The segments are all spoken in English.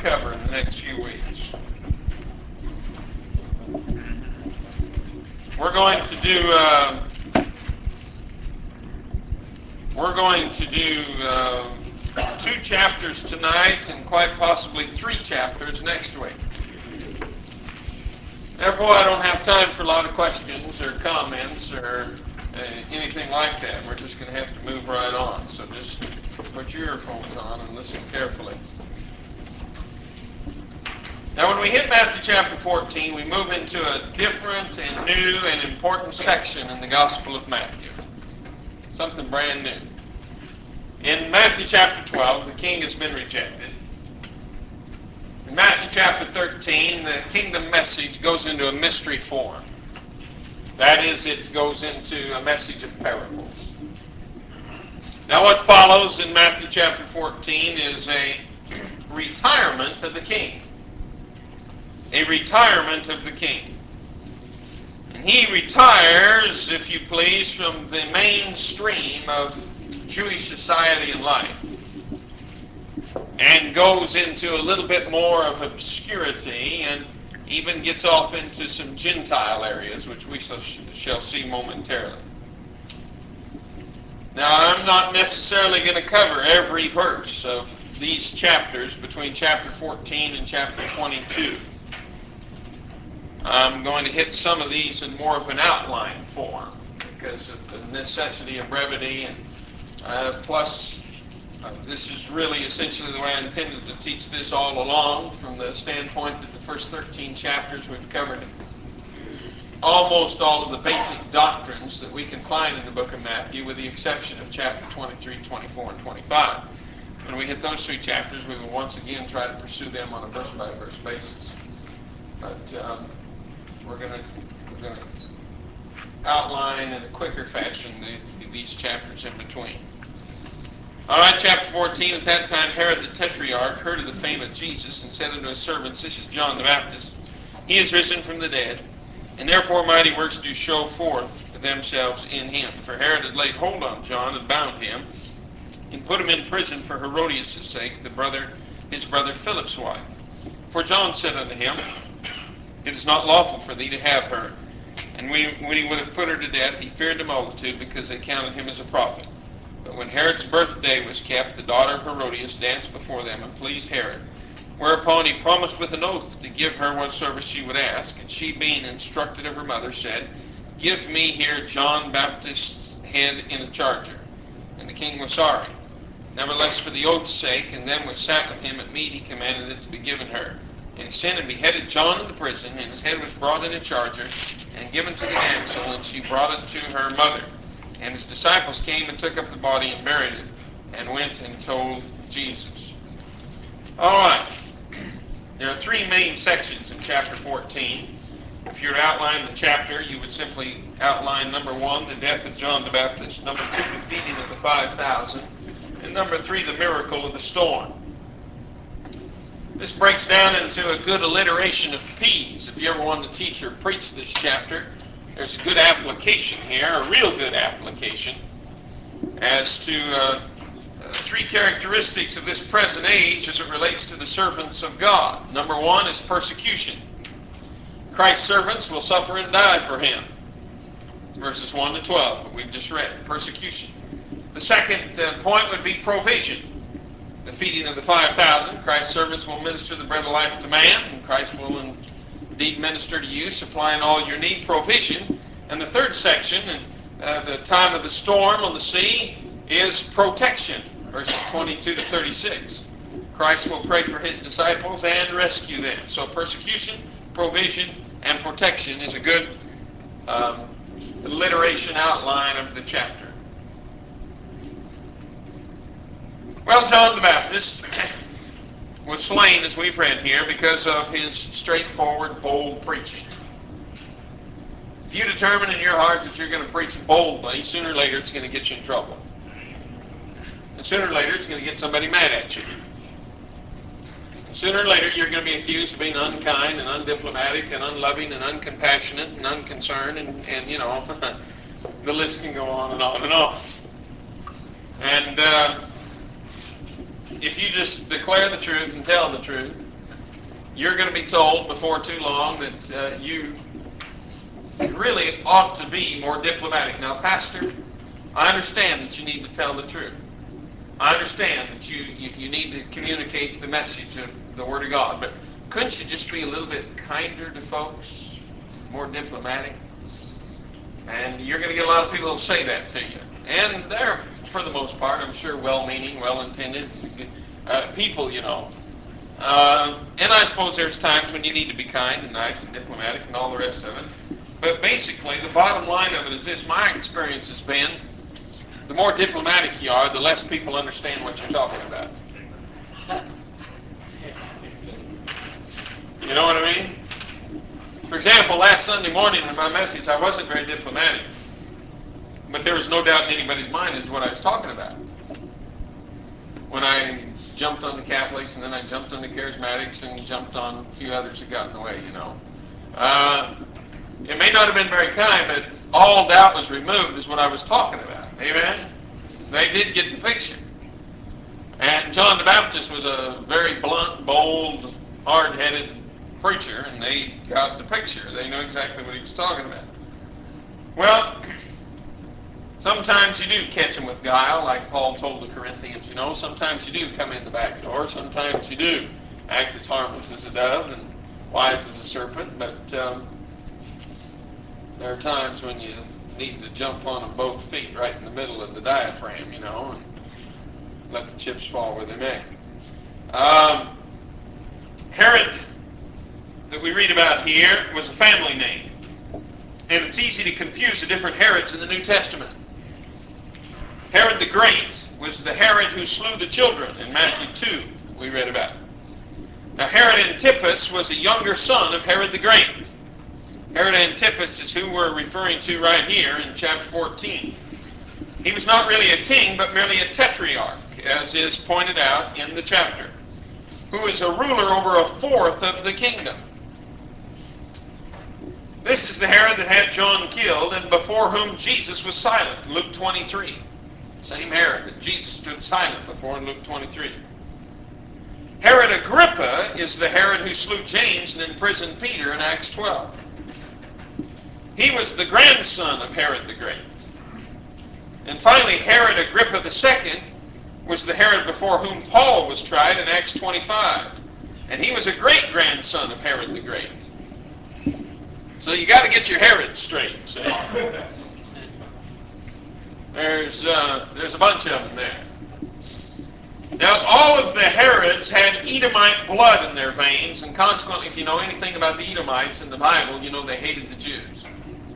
cover in the next few weeks. We're going to do two chapters tonight and quite possibly three chapters next week. Therefore, I don't have time for a lot of questions or comments or anything like that. We're just going to have to move right on. So just put your earphones on and listen carefully. Now, when we hit Matthew chapter 14, we move into a different and new and important section in the Gospel of Matthew. Something brand new. In Matthew chapter 12, the king has been rejected. In Matthew chapter 13, the kingdom message goes into a mystery form. That is, it goes into a message of parables. Now, what follows in Matthew chapter 14 is a retirement of the king. A retirement of the king. And he retires, if you please, from the mainstream of Jewish society and life and goes into a little bit more of obscurity and even gets off into some Gentile areas, which we shall see momentarily. Now, I'm not necessarily going to cover every verse of these chapters between chapter 14 and chapter 22. I'm going to hit some of these in more of an outline form because of the necessity of brevity, and plus this is really essentially the way I intended to teach this all along, from the standpoint that the first 13 chapters we've covered almost all of the basic doctrines that we can find in the book of Matthew, with the exception of chapter 23, 24, and 25. When we hit those three chapters, we will once again try to pursue them on a verse-by-verse basis. But we're going to outline in a quicker fashion these chapters in between. All right, chapter 14. At that time, Herod the Tetrarch heard of the fame of Jesus and said unto his servants, This is John the Baptist. He is risen from the dead, and therefore mighty works do show forth themselves in him. For Herod had laid hold on John and bound him, and put him in prison for Herodias' sake, his brother Philip's wife. For John said unto him, It is not lawful for thee to have her. And when he would have put her to death, he feared the multitude, because they counted him as a prophet. But when Herod's birthday was kept, the daughter of Herodias danced before them, and pleased Herod. Whereupon he promised with an oath to give her whatsoever she would ask. And she, being instructed of her mother, said, Give me here John Baptist's head in a charger. And the king was sorry. Nevertheless, for the oath's sake, and them which sat with him at meat, he commanded it to be given her. And he sent and beheaded John in the prison, and his head was brought in a charger, and given to the damsel, and she brought it to her mother. And his disciples came and took up the body and buried it, and went and told Jesus. All right. There are three main sections in chapter 14. If you were to outline the chapter, you would simply outline, number 1, the death of John the Baptist, number 2, the feeding of the 5,000, and number 3, the miracle of the storm. This breaks down into a good alliteration of P's. If you ever wanted to teach or preach this chapter, there's a good application here, a real good application, as to three characteristics of this present age as it relates to the servants of God. Number 1 is persecution. Christ's servants will suffer and die for him. Verses 1 to 12 that we've just read. Persecution. The second point would be provision. The feeding of the 5,000. Christ's servants will minister the bread of life to man, and Christ will indeed minister to you, supplying all your need, provision. And the third section, the time of the storm on the sea, is protection. Verses 22 to 36. Christ will pray for his disciples and rescue them. So persecution, provision, and protection is a good alliteration outline of the chapter. Well, John the Baptist was slain, as we've read here, because of his straightforward, bold preaching. If you determine in your heart that you're going to preach boldly, sooner or later it's going to get you in trouble. And sooner or later it's going to get somebody mad at you. And sooner or later you're going to be accused of being unkind and undiplomatic and unloving and uncompassionate and unconcerned, and you know, the list can go on and on and on. And if you just declare the truth and tell the truth, you're going to be told before too long that you really ought to be more diplomatic. Now, Pastor, I understand that you need to tell the truth. I understand that you need to communicate the message of the Word of God, but couldn't you just be a little bit kinder to folks, more diplomatic? And you're going to get a lot of people who will say that to you. And they're, for the most part, I'm sure, well-meaning, well-intended people, you know. And I suppose there's times when you need to be kind and nice and diplomatic and all the rest of it. But basically, the bottom line of it is this. My experience has been, the more diplomatic you are, the less people understand what you're talking about. You know what I mean? For example, last Sunday morning in my message, I wasn't very diplomatic. But there was no doubt in anybody's mind as to what I was talking about. When I jumped on the Catholics, and then I jumped on the Charismatics, and jumped on a few others that got in the way, you know. It may not have been very kind, but all doubt was removed is what I was talking about. Amen? They did get the picture. And John the Baptist was a very blunt, bold, hard-headed preacher, and they got the picture. They knew exactly what he was talking about. Well, sometimes you do catch them with guile, like Paul told the Corinthians, you know. Sometimes you do come in the back door. Sometimes you do act as harmless as a dove and wise as a serpent, but there are times when you need to jump on them both feet right in the middle of the diaphragm, you know, and let the chips fall where they may. Herod, that we read about here, was a family name. And it's easy to confuse the different Herods in the New Testament. Herod the Great was the Herod who slew the children in Matthew 2, we read about. Now, Herod Antipas was a younger son of Herod the Great. Herod Antipas is who we're referring to right here in chapter 14. He was not really a king, but merely a tetrarch, as is pointed out in the chapter, who was a ruler over a fourth of the kingdom. This is the Herod that had John killed and before whom Jesus was silent, Luke 23. Same Herod that Jesus stood silent before in Luke 23. Herod Agrippa is the Herod who slew James and imprisoned Peter in Acts 12. He was the grandson of Herod the Great. And finally, Herod Agrippa II was the Herod before whom Paul was tried in Acts 25. And he was a great-grandson of Herod the Great. So you got to get your Herod straight. See? There's a bunch of them there. Now, all of the Herods had Edomite blood in their veins, and consequently, if you know anything about the Edomites in the Bible, you know they hated the Jews.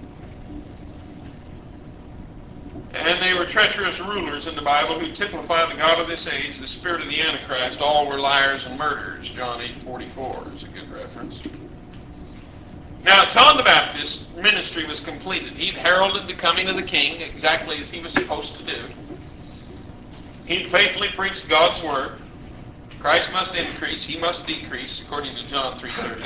And they were treacherous rulers in the Bible who typify the God of this age, the spirit of the Antichrist. All were liars and murderers. John 8:44 is a good reference. Now, John the Baptist's ministry was completed. He'd heralded the coming of the king exactly as he was supposed to do. He'd faithfully preached God's word. Christ must increase, he must decrease, according to John 3:30.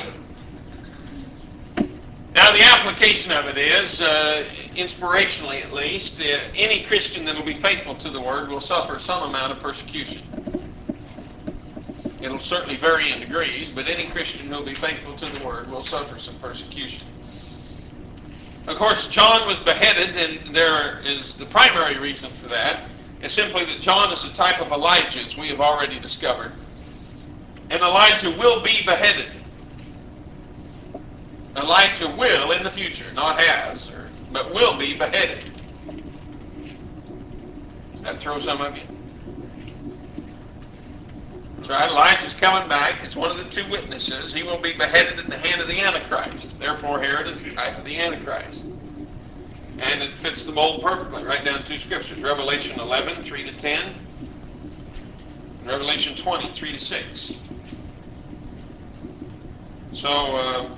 Now, the application of it is, inspirationally at least, any Christian that will be faithful to the word will suffer some amount of persecution. It'll certainly vary in degrees, but any Christian who will be faithful to the word will suffer some persecution. Of course, John was beheaded, and there is the primary reason for that is simply that John is a type of Elijah, as we have already discovered. And Elijah will be beheaded. Elijah will in the future, not has, but will be beheaded. Does that throw some of you? That's right, Elijah's coming back as one of the two witnesses. He will be beheaded at the hand of the Antichrist. Therefore, Herod is the type of the Antichrist. And it fits the mold perfectly, right down two scriptures. Revelation 11, 3 to 10. And Revelation 20, 3 to 6. So,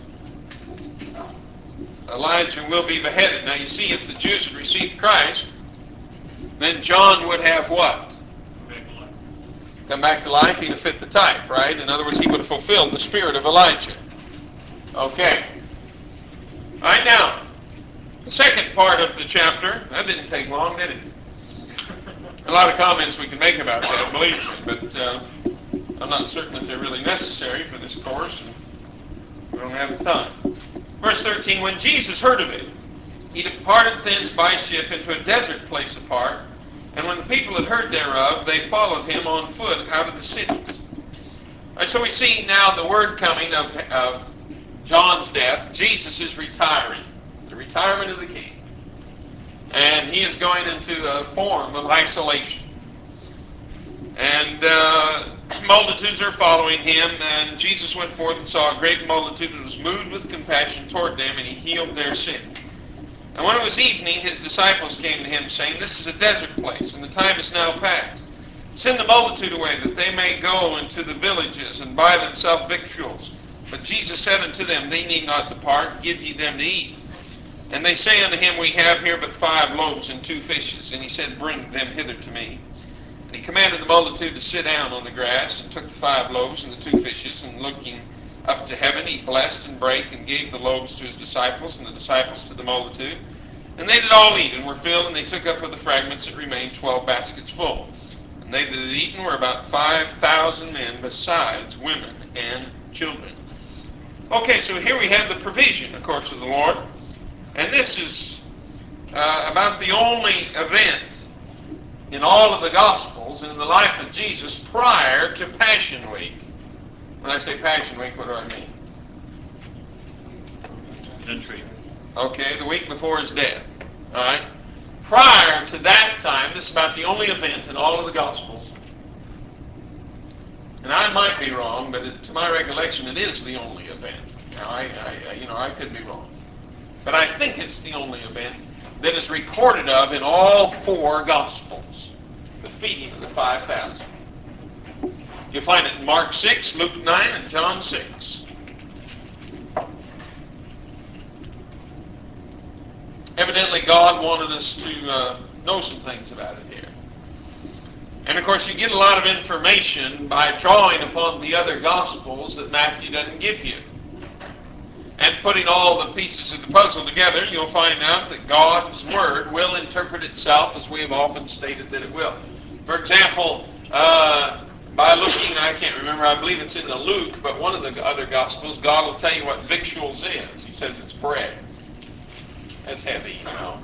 Elijah will be beheaded. Now, you see, if the Jews had received Christ, then John would have what? Come back to life, he'd have fit the type, right? In other words, he would have fulfilled the spirit of Elijah. Okay. All right, now, the second part of the chapter, that didn't take long, did it? A lot of comments we can make about that, believe me, but I'm not certain that they're really necessary for this course. don't have the time. Verse 13, when Jesus heard of it, he departed thence by ship into a desert place apart, and when the people had heard thereof, they followed him on foot out of the cities. So we see now the word coming of John's death. Jesus is retiring, the retirement of the king. And he is going into a form of isolation. And multitudes are following him, and Jesus went forth and saw a great multitude and was moved with compassion toward them, and he healed their sick. And when it was evening, his disciples came to him, saying, This is a desert place, and the time is now past. Send the multitude away, that they may go into the villages, and buy themselves victuals. But Jesus said unto them, They need not depart, give ye them to eat. And they say unto him, We have here but 5 loaves and 2 fishes. And he said, Bring them hither to me. And he commanded the multitude to sit down on the grass, and took the 5 loaves and the 2 fishes, and looking up to heaven, he blessed and brake, and gave the loaves to his disciples, and the disciples to the multitude. And they did all eat, and were filled, and they took up of the fragments that remained 12 baskets full. And they that had eaten were about 5,000 men, besides women and children. Okay, so here we have the provision, of course, of the Lord. And this is about the only event in all of the Gospels in the life of Jesus prior to Passion Week. When I say Passion Week, what do I mean? Entry. Okay, the week before his death. All right? Prior to that time, this is about the only event in all of the Gospels. And I might be wrong, but to my recollection, it is the only event. Now, I could be wrong. But I think it's the only event that is recorded of in all 4 Gospels. The feeding of the 5,000. You'll find it in Mark 6, Luke 9, and John 6. Evidently, God wanted us to know some things about it here. And of course, you get a lot of information by drawing upon the other Gospels that Matthew doesn't give you. And putting all the pieces of the puzzle together, you'll find out that God's Word will interpret itself as we have often stated that it will. For example, by looking, I can't remember, I believe it's in the Luke, but one of the other Gospels, God will tell you what victuals is. He says it's bread. That's heavy, you know.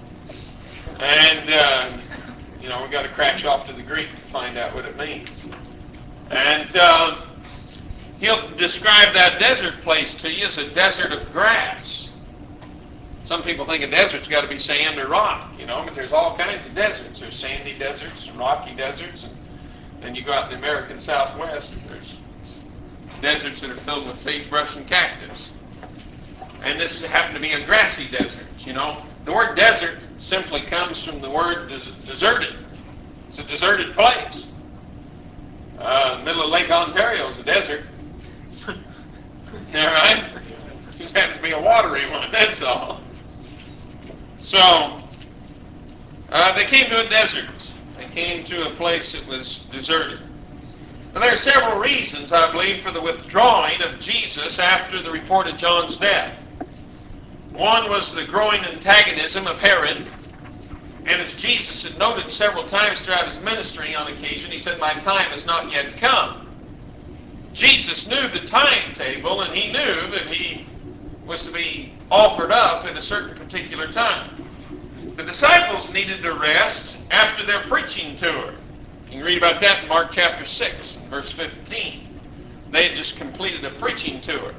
And, we've got to crash off to the Greek to find out what it means. And he'll describe that desert place to you as a desert of grass. Some people think a desert's got to be sand or rock, but there's all kinds of deserts. There's sandy deserts, rocky deserts, and then you go out in the American Southwest, and there's deserts that are filled with sagebrush and cactus. And this happened to be a grassy desert, The word desert simply comes from the word deserted. It's a deserted place. The middle of Lake Ontario is a desert. All right? It just happens to be a watery one, that's all. So, they came to a desert. They came to a place that was deserted. Now, there are several reasons, I believe, for the withdrawing of Jesus after the report of John's death. One was the growing antagonism of Herod. And as Jesus had noted several times throughout his ministry on occasion, he said, My time has not yet come. Jesus knew the timetable, and he knew that he was to be offered up at a certain particular time. The disciples needed to rest after their preaching tour. You can read about that in Mark chapter 6, verse 15. They had just completed a preaching tour.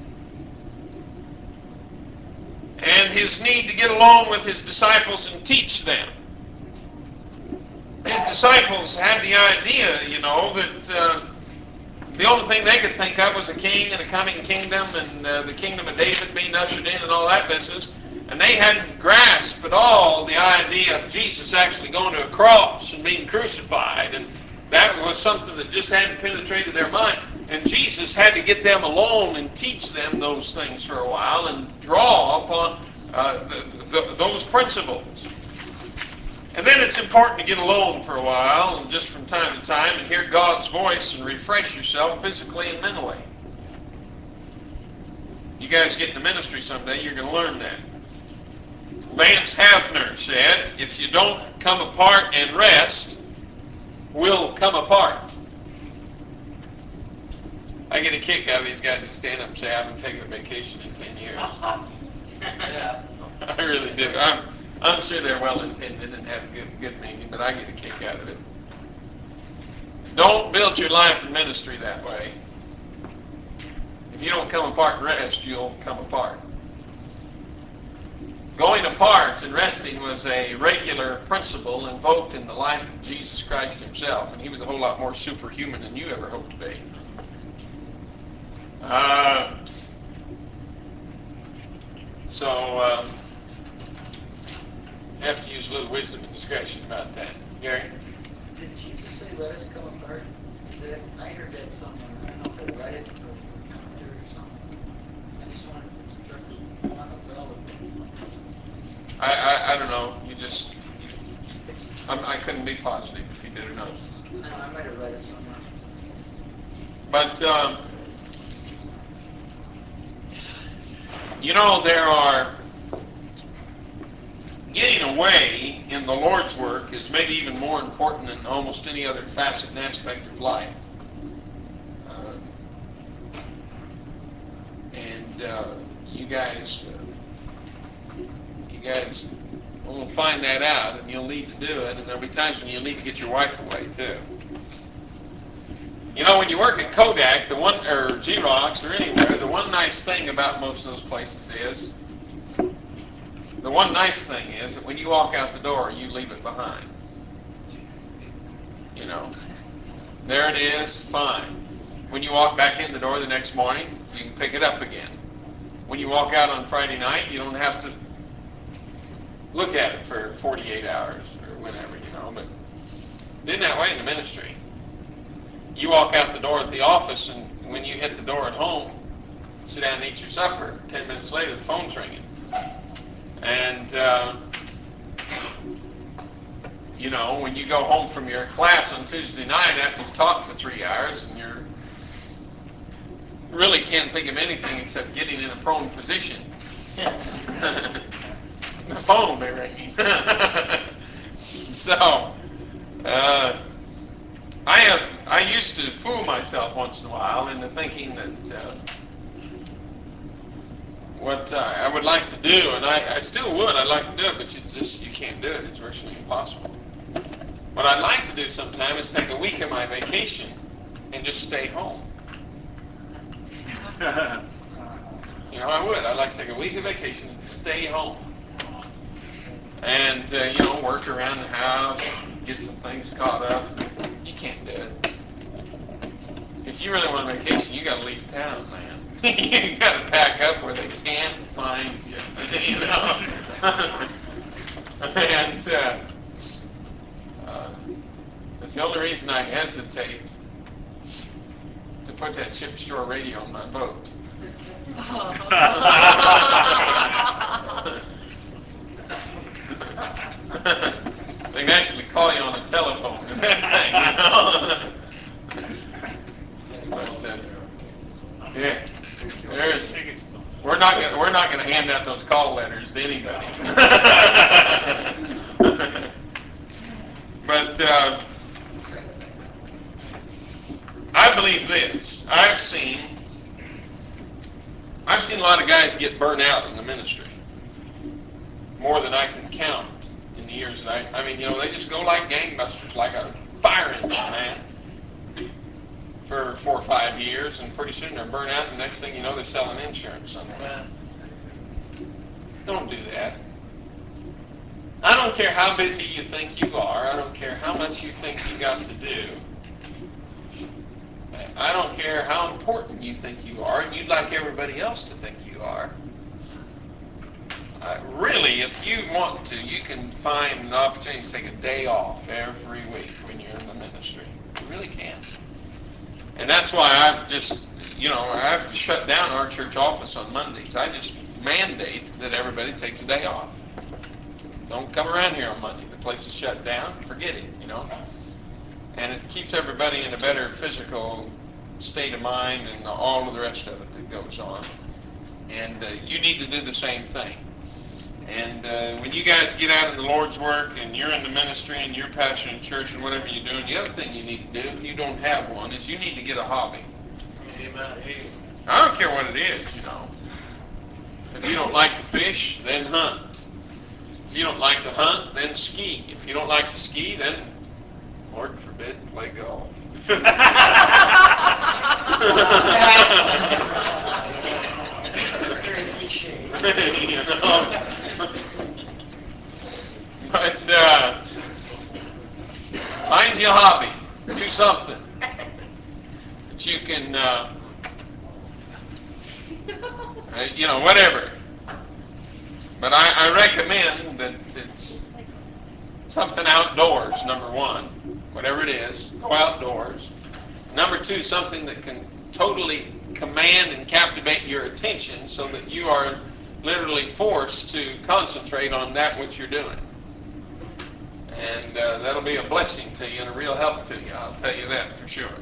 And his need to get along with his disciples and teach them. His disciples had the idea, that the only thing they could think of was a king and a coming kingdom and the kingdom of David being ushered in and all that business. And they hadn't grasped at all the idea of Jesus actually going to a cross and being crucified. And that was something that just hadn't penetrated their mind. And Jesus had to get them alone and teach them those things for a while and draw upon those principles. And then it's important to get alone for a while and just from time to time and hear God's voice and refresh yourself physically and mentally. You guys get into ministry someday, you're going to learn that. Vance Havner said, if you don't come apart and rest, we'll come apart. I get a kick out of these guys that stand up and say, I haven't taken a vacation in 10 years. Yeah. I really do. I'm sure they're well intended and have good meaning, but I get a kick out of it. Don't build your life and ministry that way. If you don't come apart and rest, you'll come apart. Going apart and resting was a regular principle invoked in the life of Jesus Christ himself, and he was a whole lot more superhuman than you ever hoped to be. So you have to use a little wisdom and discretion about that. Gary? Did Jesus say, let us come apart? I heard that somewhere. I don't know if I read it or commentary or something. I just wanted to struck on a bell with it. I don't know. I couldn't be positive if you did or not. I might have read it somewhere. But, there are, getting away in the Lord's work is maybe even more important than almost any other facet and aspect of life. You guys will find that out, and you'll need to do it, and there'll be times when you'll need to get your wife away, too. When you work at Kodak, or Xerox, or anywhere, the one nice thing about most of those places is, that when you walk out the door, you leave it behind. There it is, fine. When you walk back in the door the next morning, you can pick it up again. When you walk out on Friday night, you don't have to look at it for 48 hours or whenever, but isn't that way in the ministry? You walk out the door at the office, and when you hit the door at home, sit down and eat your supper. 10 minutes later, the phone's ringing. And, when you go home from your class on Tuesday night after you've talked for 3 hours and you really can't think of anything except getting in a prone position, the phone will be ringing. So, I used to fool myself once in a while into thinking that what I would like to do, and I still would, I'd like to do it, but you can't do it. It's virtually impossible. What I'd like to do sometime is take a week of my vacation and just stay home. I would. I'd like to take a week of vacation and stay home. And, work around the house, get some things caught up. You can't do it. If you really want a vacation, you got to leave town, man. You got to pack up where they can't find you. And that's the only reason I hesitate to put that chip shore radio on my boat. They can actually call you on the telephone and that thing, But yeah, we're not going to hand out those call letters to anybody. But I believe this. I've seen a lot of guys get burnt out in the ministry, more than I can count in the years that they just go like gangbusters, like a fire engine, man, for 4 or 5 years, and pretty soon they're burnt out, and the next thing you know, they're selling insurance somewhere. Don't do that. I don't care how busy you think you are. I don't care how much you think you got to do. I don't care how important you think you are, and you'd like everybody else to think you are. Really, if you want to, you can find an opportunity to take a day off every week when you're in the ministry. You really can. And that's why I've shut down our church office on Mondays. I just mandate that everybody takes a day off. Don't come around here on Monday. The place is shut down. Forget it, And it keeps everybody in a better physical state of mind and all of the rest of it that goes on. And you need to do the same thing. And when you guys get out in the Lord's work and you're in the ministry and you're pastoring church and whatever you're doing, the other thing you need to do, if you don't have one, is you need to get a hobby. I don't care what it is, you know. If you don't like to fish, then hunt. If you don't like to hunt, then ski. If you don't like to ski, then, Lord forbid, play golf. You know? But find you a hobby. Do something that you can, you know, whatever. But I recommend that it's something outdoors, number one. Whatever it is, go outdoors. Number two, something that can totally command and captivate your attention so that you are literally forced to concentrate on that which you're doing. And that'll be a blessing to you and a real help to you, I'll tell you that for sure.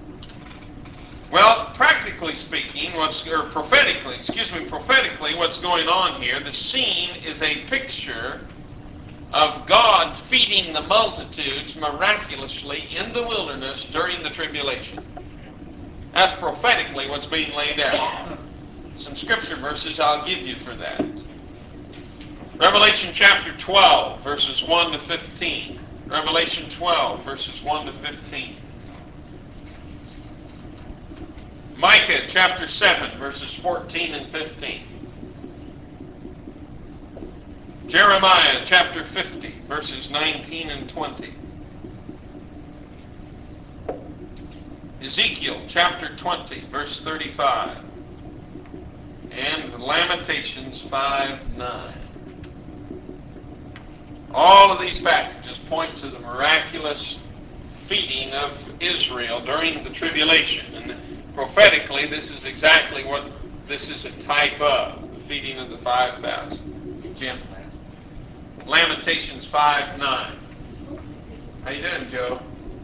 Well, practically speaking, prophetically, what's going on here, the scene is a picture of God feeding the multitudes miraculously in the wilderness during the tribulation. That's prophetically what's being laid out. Some scripture verses I'll give you for that. Revelation chapter 12, verses 1 to 15. Revelation 12, verses 1 to 15. Micah chapter 7, verses 14 and 15. Jeremiah chapter 50, verses 19 and 20. Ezekiel chapter 20, verse 35. And Lamentations 5:9. All of these passages point to the miraculous feeding of Israel during the tribulation. And prophetically, this is exactly what this is a type of, the feeding of the 5,000. Jim? Lamentations 5:9. How you doing, Joe?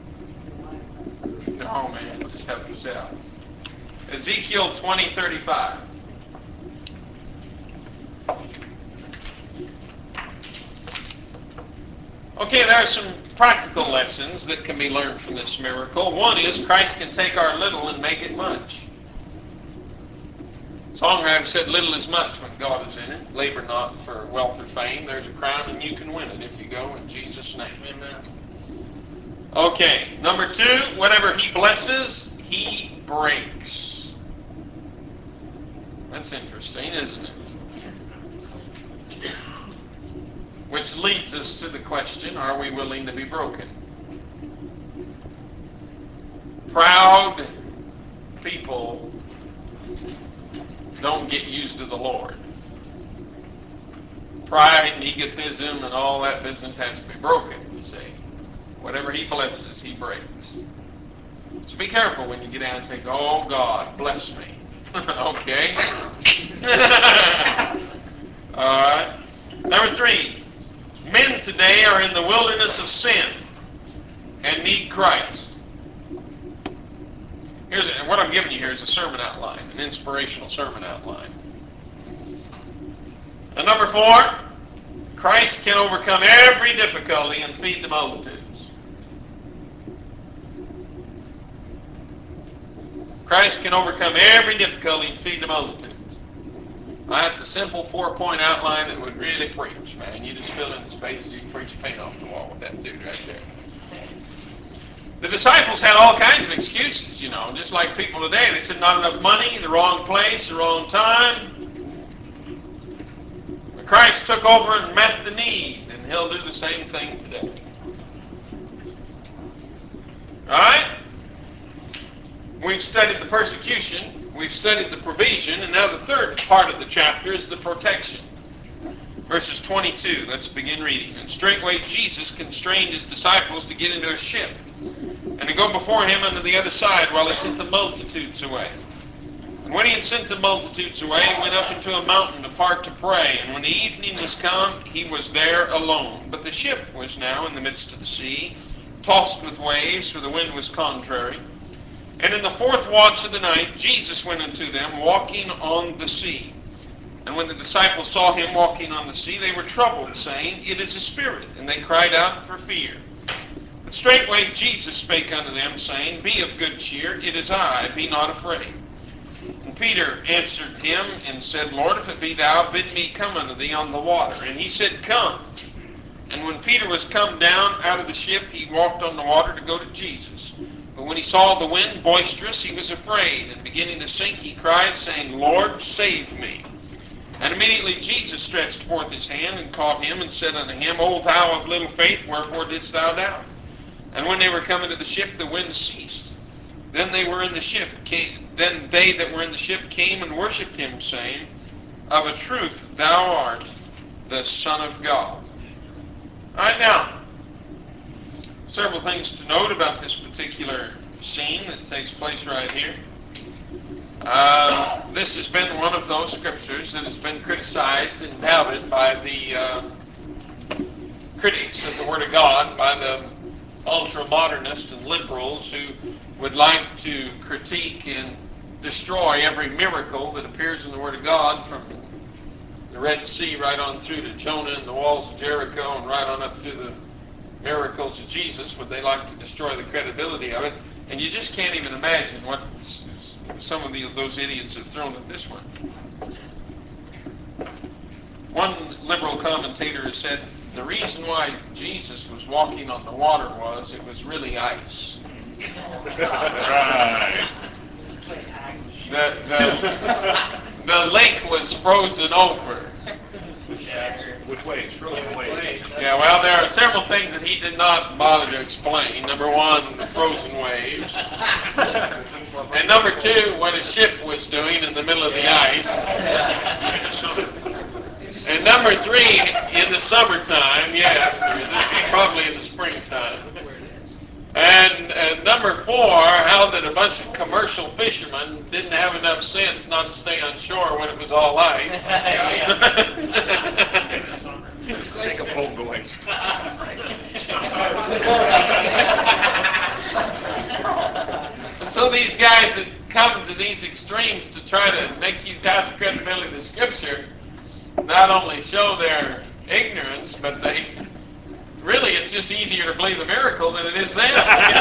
No, man, just help yourself. Ezekiel 20:35. Okay, there are some practical lessons that can be learned from this miracle. One is Christ can take our little and make it much. Songwriter said, little is much when God is in it. Labor not for wealth or fame. There's a crown and you can win it if you go in Jesus' name. Amen. Okay, number two, whatever he blesses, he breaks. That's interesting, isn't it? Which leads us to the question, are we willing to be broken? Proud people don't get used to the Lord. Pride and egotism and all that business has to be broken, you see. Whatever he blesses, he breaks. So be careful when you get down and say, oh God, bless me. Okay? All right. Number three, men today are in the wilderness of sin and need Christ. What I'm giving you here is a sermon outline, an inspirational sermon outline. And number four, Christ can overcome every difficulty and feed the multitudes. Christ can overcome every difficulty and feed the multitudes. Well, that's a simple 4-point outline that would really preach, man. You just fill in the spaces, you can preach a paint off the wall with that dude right there. The disciples had all kinds of excuses, you know, just like people today. They said not enough money, the wrong place, the wrong time. But Christ took over and met the need, and he'll do the same thing today. All right? We've studied the persecution, we've studied the provision, and now the third part of the chapter is the protection. Verses 22, let's begin reading. And straightway Jesus constrained his disciples to get into a ship and to go before him unto the other side while he sent the multitudes away. And when he had sent the multitudes away, he went up into a mountain apart to pray. And when the evening was come, he was there alone. But the ship was now in the midst of the sea, tossed with waves, for the wind was contrary. And in the fourth watch of the night, Jesus went unto them, walking on the sea. And when the disciples saw him walking on the sea, they were troubled, saying, It is a spirit. And they cried out for fear. But straightway Jesus spake unto them, saying, Be of good cheer, it is I, be not afraid. Peter answered him and said, Lord, if it be thou, bid me come unto thee on the water. And he said, Come. And when Peter was come down out of the ship, he walked on the water to go to Jesus. But when he saw the wind boisterous, he was afraid, and beginning to sink, he cried, saying, Lord, save me. And immediately Jesus stretched forth his hand and caught him, and said unto him, O thou of little faith, wherefore didst thou doubt? And when they were come into the ship, the wind ceased. Then they that were in the ship came and worshipped him, saying, Of a truth thou art the Son of God. All right, now, several things to note about this particular scene that takes place right here. This has been one of those scriptures that has been criticized and doubted by the critics of the Word of God, by the ultra-modernists and liberals who would like to critique and destroy every miracle that appears in the Word of God, from the Red Sea right on through to Jonah and the walls of Jericho, and right on up through the miracles of Jesus. Would they like to destroy the credibility of it? And you just can't even imagine what some of those idiots have thrown at this one. One liberal commentator has said the reason why Jesus was walking on the water was it was really ice. Right. The lake was frozen over. Which way? Frozen waves. Yeah, well, there are several things that he did not bother to explain. Number one, the frozen waves. And number two, what his ship was doing in the middle of the ice. And number three, in the summertime, yes, or this was probably in the springtime. And number four, how that a bunch of commercial fishermen didn't have enough sense not to stay on shore when it was all ice. Take a boat, boys. And so these guys that come to these extremes to try to make you doubt the credibility of the Scripture not only show their ignorance, but they really, it's just easier to believe the miracle than it is them.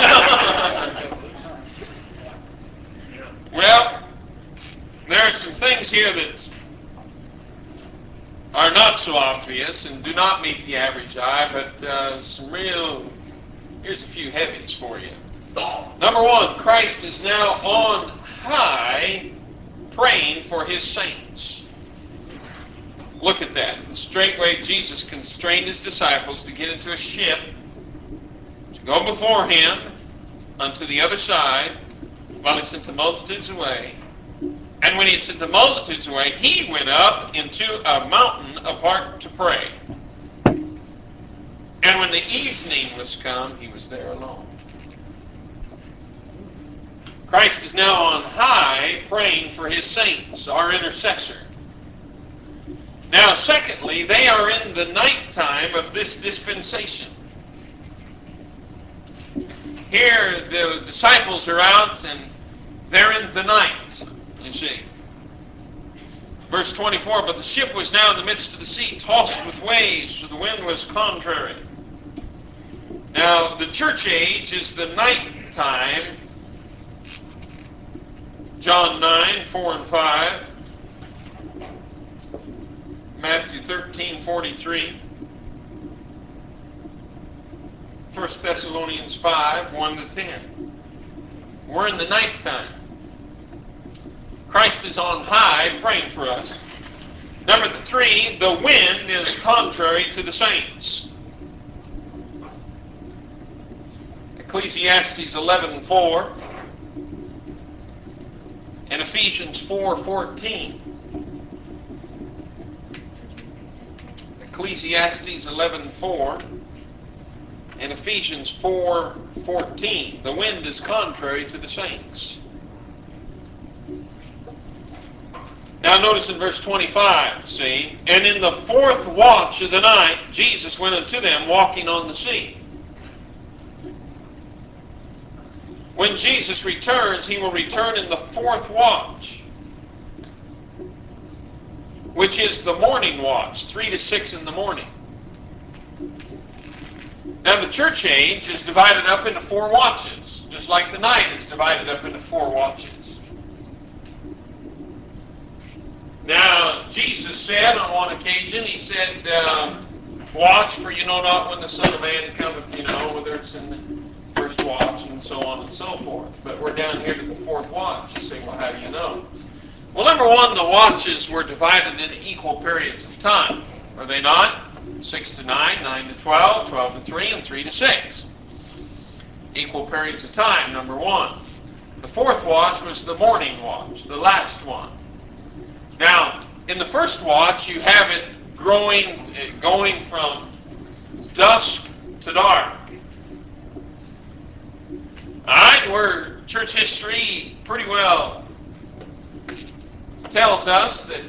Well, there are some things here that are not so obvious and do not meet the average eye, but here's a few heavies for you. Number one, Christ is now on high praying for his saints. Look at that. Straightway Jesus constrained his disciples to get into a ship, to go before him unto the other side, while he sent the multitudes away. And when he had sent the multitudes away, he went up into a mountain apart to pray. And when the evening was come, he was there alone. Christ is now on high praying for his saints, our intercessor. Now, secondly, they are in the nighttime of this dispensation. Here, the disciples are out, and they're in the night, you see. Verse 24, but the ship was now in the midst of the sea, tossed with waves, for the wind was contrary. Now, the church age is the nighttime. John 9, 4 and 5. Matthew 13, 43. 1 Thessalonians 5, 1 to 10. We're in the nighttime. Christ is on high praying for us. Number 3, the wind is contrary to the saints. Ecclesiastes 11:4 and Ephesians 4:14. Ecclesiastes 11:4 and Ephesians 4:14. The wind is contrary to the saints. Now notice in verse 25, see, and in the 4th watch of the night, Jesus went unto them walking on the sea. When Jesus returns, he will return in the 4th watch, which is the morning watch, 3 to 6 in the morning. Now the church age is divided up into 4 watches, just like the night is divided up into 4 watches. Now, Jesus said on one occasion, he said, watch, for you know not when the Son of Man cometh, whether it's in the first watch and so on and so forth. But we're down here to the fourth watch. You say, well, how do you know? Well, number one, the watches were divided into equal periods of time. Are they not? 6 to 9, 9 to 12, 12 to 3, and 3 to 6. Equal periods of time, number one. The fourth watch was the morning watch, the last one. Now, in the first watch, you have it going from dusk to dark. All right, where church history pretty well tells us that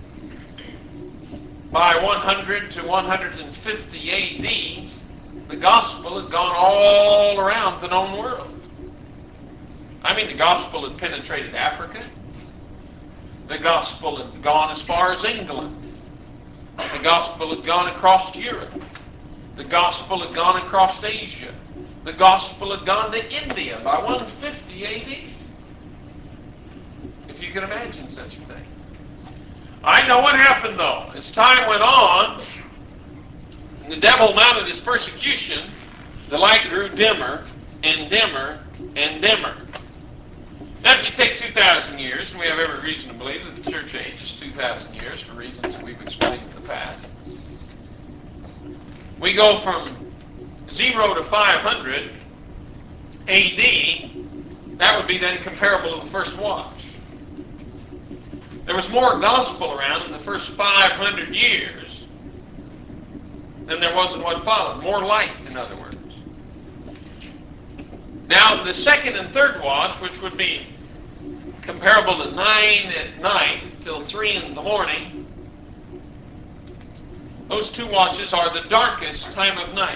by 100 to 150 A.D., the gospel had gone all around the known world. I mean, the gospel had penetrated Africa. The gospel had gone as far as England. The gospel had gone across Europe. The gospel had gone across Asia. The gospel had gone to India by 150 A.D. If you can imagine such a thing. I know what happened, though. As time went on, and the devil mounted his persecution, the light grew dimmer and dimmer and dimmer. Now, if you take 2,000 years, and we have every reason to believe that the church age is 2,000 years for reasons that we've explained in the past, we go from 0 to 500 A.D., that would be then comparable to the first watch. There was more gospel around in the first 500 years than there was in what followed. More light, in other words. Now, the second and third watch, which would be comparable to 9 at night till 3 in the morning, those two watches are the darkest time of night.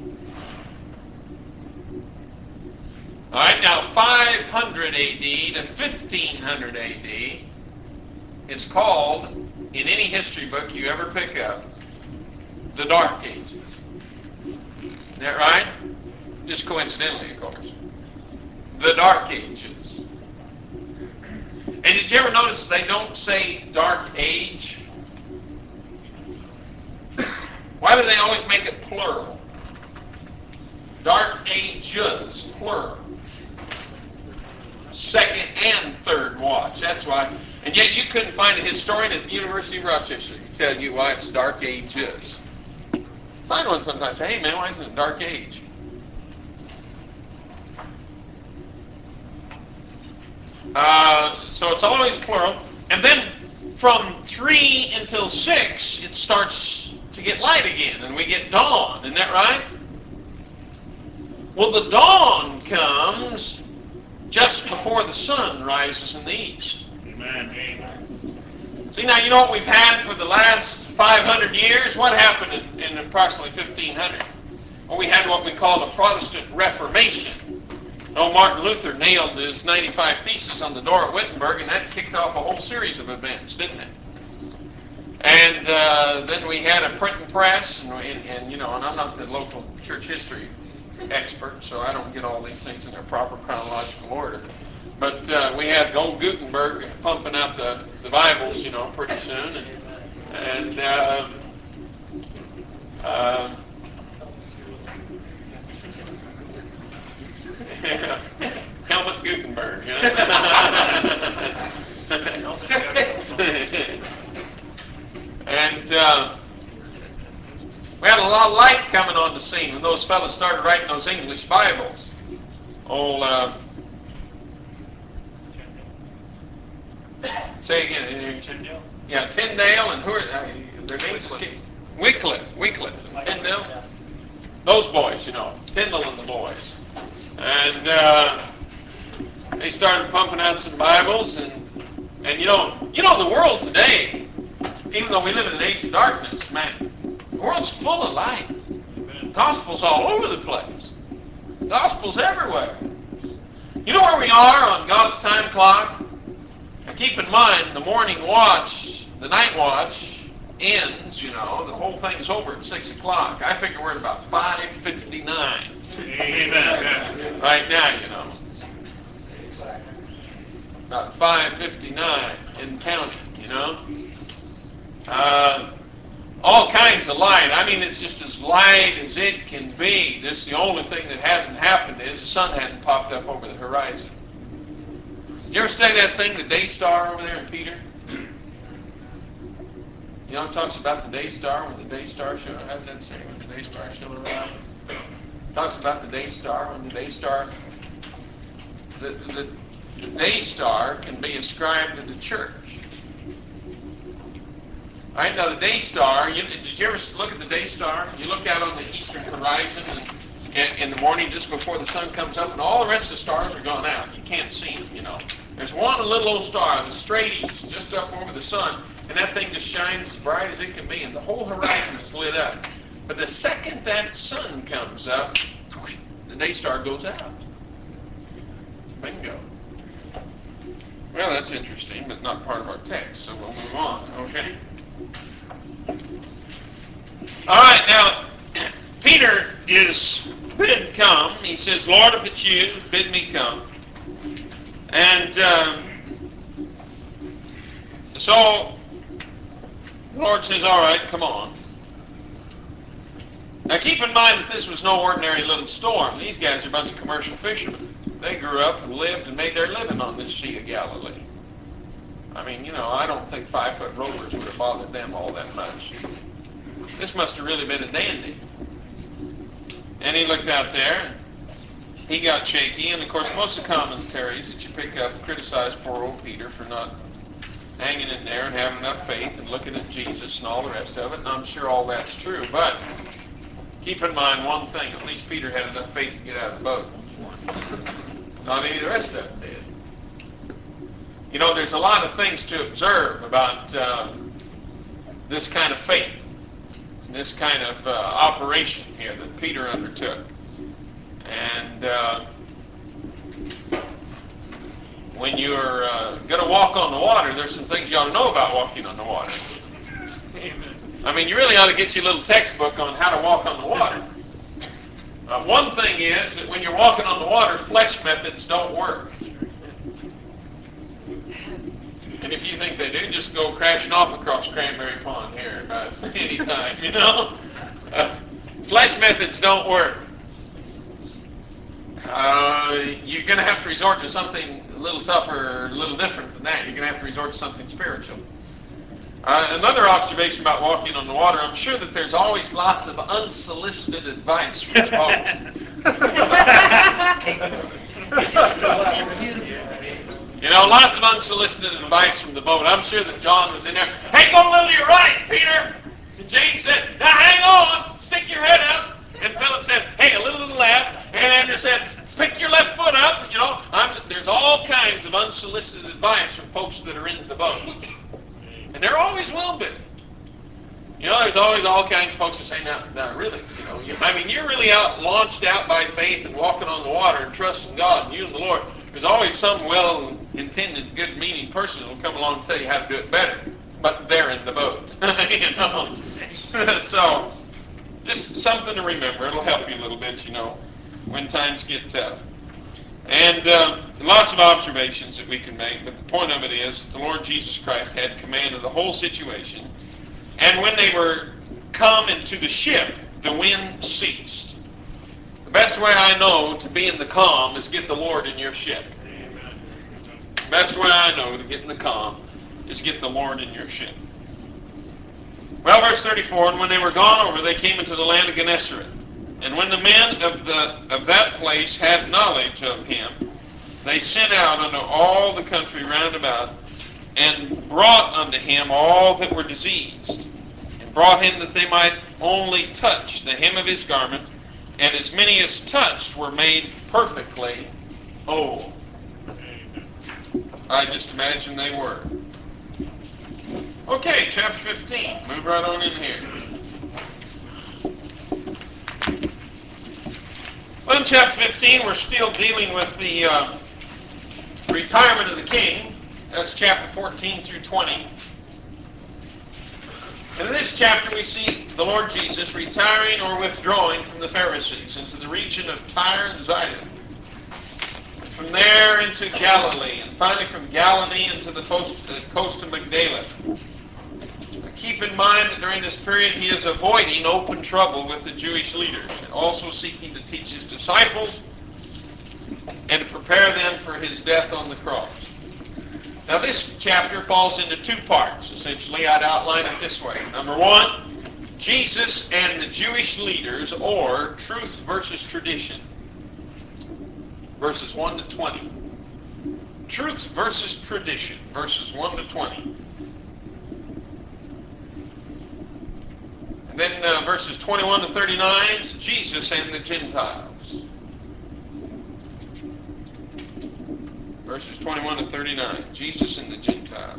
All right, now 500 A.D. to 1500 A.D. is called, in any history book you ever pick up, the Dark Ages. Isn't that right? Just coincidentally, of course. The Dark Ages. And did you ever notice they don't say Dark Age? Why do they always make it plural? Dark Ages, plural. Second and third watch. That's why. And yet you couldn't find a historian at the University of Rochester who could tell you why it's Dark Ages. Find one sometimes. Say, hey man, why isn't it Dark Age? So it's always plural. And then from 3 until 6, it starts to get light again, and we get dawn. Isn't that right? Well, the dawn comes just before the sun rises in the east. Amen. Amen. See, now you know what we've had for the last 500 years? What happened in approximately 1500? Well, we had what we call the Protestant Reformation. Oh, Martin Luther nailed his 95 Theses on the door at Wittenberg, and that kicked off a whole series of events, didn't it? And then we had a printing press, and I'm not the local church history expert, so I don't get all these things in their proper chronological order. But we had old Gutenberg pumping out the Bibles, pretty soon, and Helmut Gutenberg. And we had a lot of light coming on the scene when those fellas started writing those English Bibles. Say again. Tyndale? Yeah, Tyndale, and who are their names? Wycliffe and Tyndale. Those boys, Tyndale and the boys. And they started pumping out some Bibles, and the world today, even though we live in an age of darkness, man, the world's full of light. Gospel's all over the place. Gospel's everywhere. You know where we are on God's time clock? Now keep in mind, the morning watch, the night watch ends, the whole thing's over at 6 o'clock. I figure we're at about 5:59. Amen. Right now, About 5:59 and counting, All kinds of light. I mean, it's just as light as it can be. The only thing that hasn't happened is the sun hadn't popped up over the horizon. You ever study that thing, the day star over there in Peter? You know, it talks about the day star, when the day star showed. How does that say? When the day star showed around? It talks about the day star, when the day star. The day star can be ascribed to the church. All right, now the day star, did you ever look at the day star? You look out on the eastern horizon and in the morning just before the sun comes up, and all the rest of the stars are gone out. You can't see them, you know. There's one little old star, the straight east, just up over the sun, and that thing just shines as bright as it can be, and the whole horizon is lit up. But the second that sun comes up, the day star goes out. Bingo. Well, that's interesting, but not part of our text, so we'll move on, okay? All right, now, Peter is bid come. He says, Lord, if it's you, bid me come. And so the Lord says, all right, come on. Now, keep in mind that this was no ordinary little storm. These guys are a bunch of commercial fishermen. They grew up and lived and made their living on this Sea of Galilee. I mean, you know, I don't think 5-foot rovers would have bothered them all that much. This must have really been a dandy. And he looked out there, and he got shaky. And, of course, most of the commentaries that you pick up criticize poor old Peter for not hanging in there and having enough faith and looking at Jesus and all the rest of it. And I'm sure all that's true. But keep in mind one thing. At least Peter had enough faith to get out of the boat. Not any of the rest of them did. You know, there's a lot of things to observe about this kind of faith, this kind of operation here that Peter undertook. And when you're going to walk on the water, there's some things you ought to know about walking on the water. Amen. I mean, you really ought to get you a little textbook on how to walk on the water. One thing is that when you're walking on the water, flesh methods don't work. And if you think they do, just go crashing off across Cranberry Pond here anytime, you know. Flesh methods don't work. You're going to have to resort to something a little tougher, a little different than that. You're going to have to resort to something spiritual. Another observation about walking on the water, I'm sure that there's always lots of unsolicited advice from the boat. You know, lots of unsolicited advice from the boat. I'm sure that John was in there. Hey, go a little to your right, Peter. And James said, now hang on, stick your head up. And Philip said, hey, a little to the left. And Andrew said, pick your left foot up. You know, there's all kinds of unsolicited advice from folks that are in the boat. And there always will be. You know, there's always all kinds of folks that say, now really, you know, you're really launched out by faith and walking on the water and trusting God and you and the Lord. There's always some well-intended, good-meaning person who will come along and tell you how to do it better. But they're in the boat. You know? So, just something to remember. It'll help you a little bit, you know, when times get tough. And lots of observations that we can make, but the point of it is that the Lord Jesus Christ had command of the whole situation. And when they were come into the ship, the wind ceased. The best way I know to be in the calm is get the Lord in your ship. Amen. The best way I know to get in the calm is get the Lord in your ship. Well, verse 34, and when they were gone over, they came into the land of Gennesaret. And when the men of that place had knowledge of him, they sent out unto all the country round about, and brought unto him all that were diseased, and brought him that they might only touch the hem of his garment, and as many as touched were made perfectly whole. I just imagine they were. Okay, chapter 15. Move right on in here. Well, in chapter 15, we're still dealing with the retirement of the king. That's chapter 14 through 20. And in this chapter, we see the Lord Jesus retiring or withdrawing from the Pharisees into the region of Tyre and Zidon. From there into Galilee, and finally from Galilee into the coast of Magdala. keep in mind that during this period he is avoiding open trouble with the Jewish leaders and also seeking to teach his disciples and to prepare them for his death on the cross. Now this chapter falls into two parts, essentially. I'd outline it this way. Number one, Jesus and the Jewish leaders, or truth versus tradition. Verses 1 to 20. Truth versus tradition, verses 1 to 20. And then verses 21 to 39, Jesus and the Gentiles. Verses 21 to 39, Jesus and the Gentiles.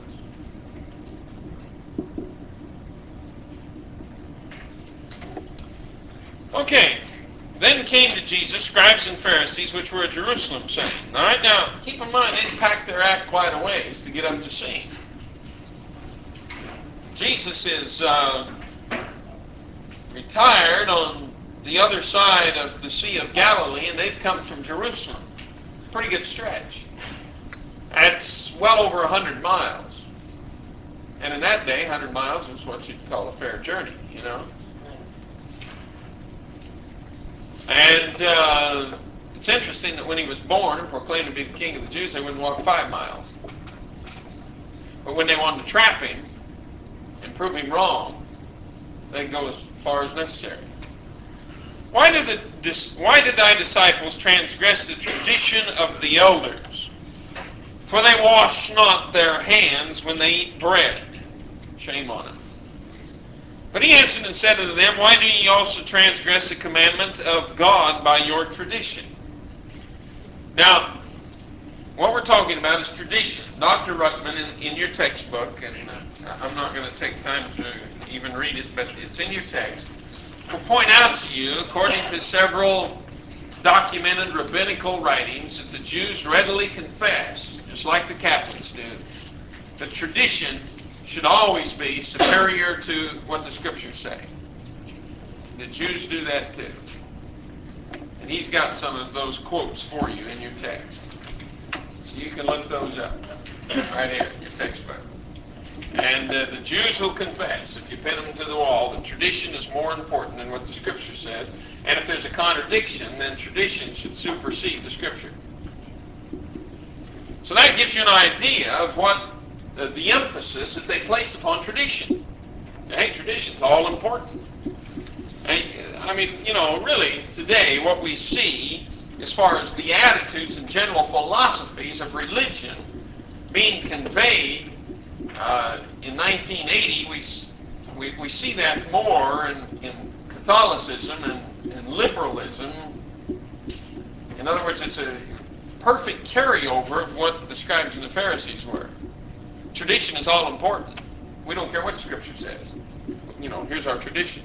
Okay, then came to Jesus scribes and Pharisees which were at Jerusalem, saying, all right, now keep in mind they packed their act quite a ways to get up to scene. Jesus is retired on the other side of the Sea of Galilee, and they've come from Jerusalem. Pretty good stretch. It's well over 100 miles. And in that day, 100 miles was what you'd call a fair journey, you know. And it's interesting that when he was born and proclaimed to be the king of the Jews, they wouldn't walk 5 miles. But when they wanted to trap him and prove him wrong, they'd go as far as necessary. Why did thy disciples transgress the tradition of the elders? For they wash not their hands when they eat bread. Shame on them. But he answered and said unto them, why do ye also transgress the commandment of God by your tradition? Now, what we're talking about is tradition. Dr. Ruckman, in your textbook, and I'm not going to take time to even read it, but it's in your text, will point out to you, according to several documented rabbinical writings, that the Jews readily confess, just like the Catholics do, that tradition should always be superior to what the Scriptures say. The Jews do that too. And he's got some of those quotes for you in your text. So you can look those up right here in your textbook. And the Jews will confess, if you pin them to the wall, that tradition is more important than what the Scripture says. And if there's a contradiction, then tradition should supersede the Scripture. So that gives you an idea of what the emphasis that they placed upon tradition. Hey, tradition's all important. I mean, you know, really, today, what we see as far as the attitudes and general philosophies of religion being conveyed in 1980, we see that more in Catholicism and liberalism. In other words, it's a perfect carryover of what the scribes and the Pharisees were. Tradition is all important. We don't care what the Scripture says. You know, here's our tradition.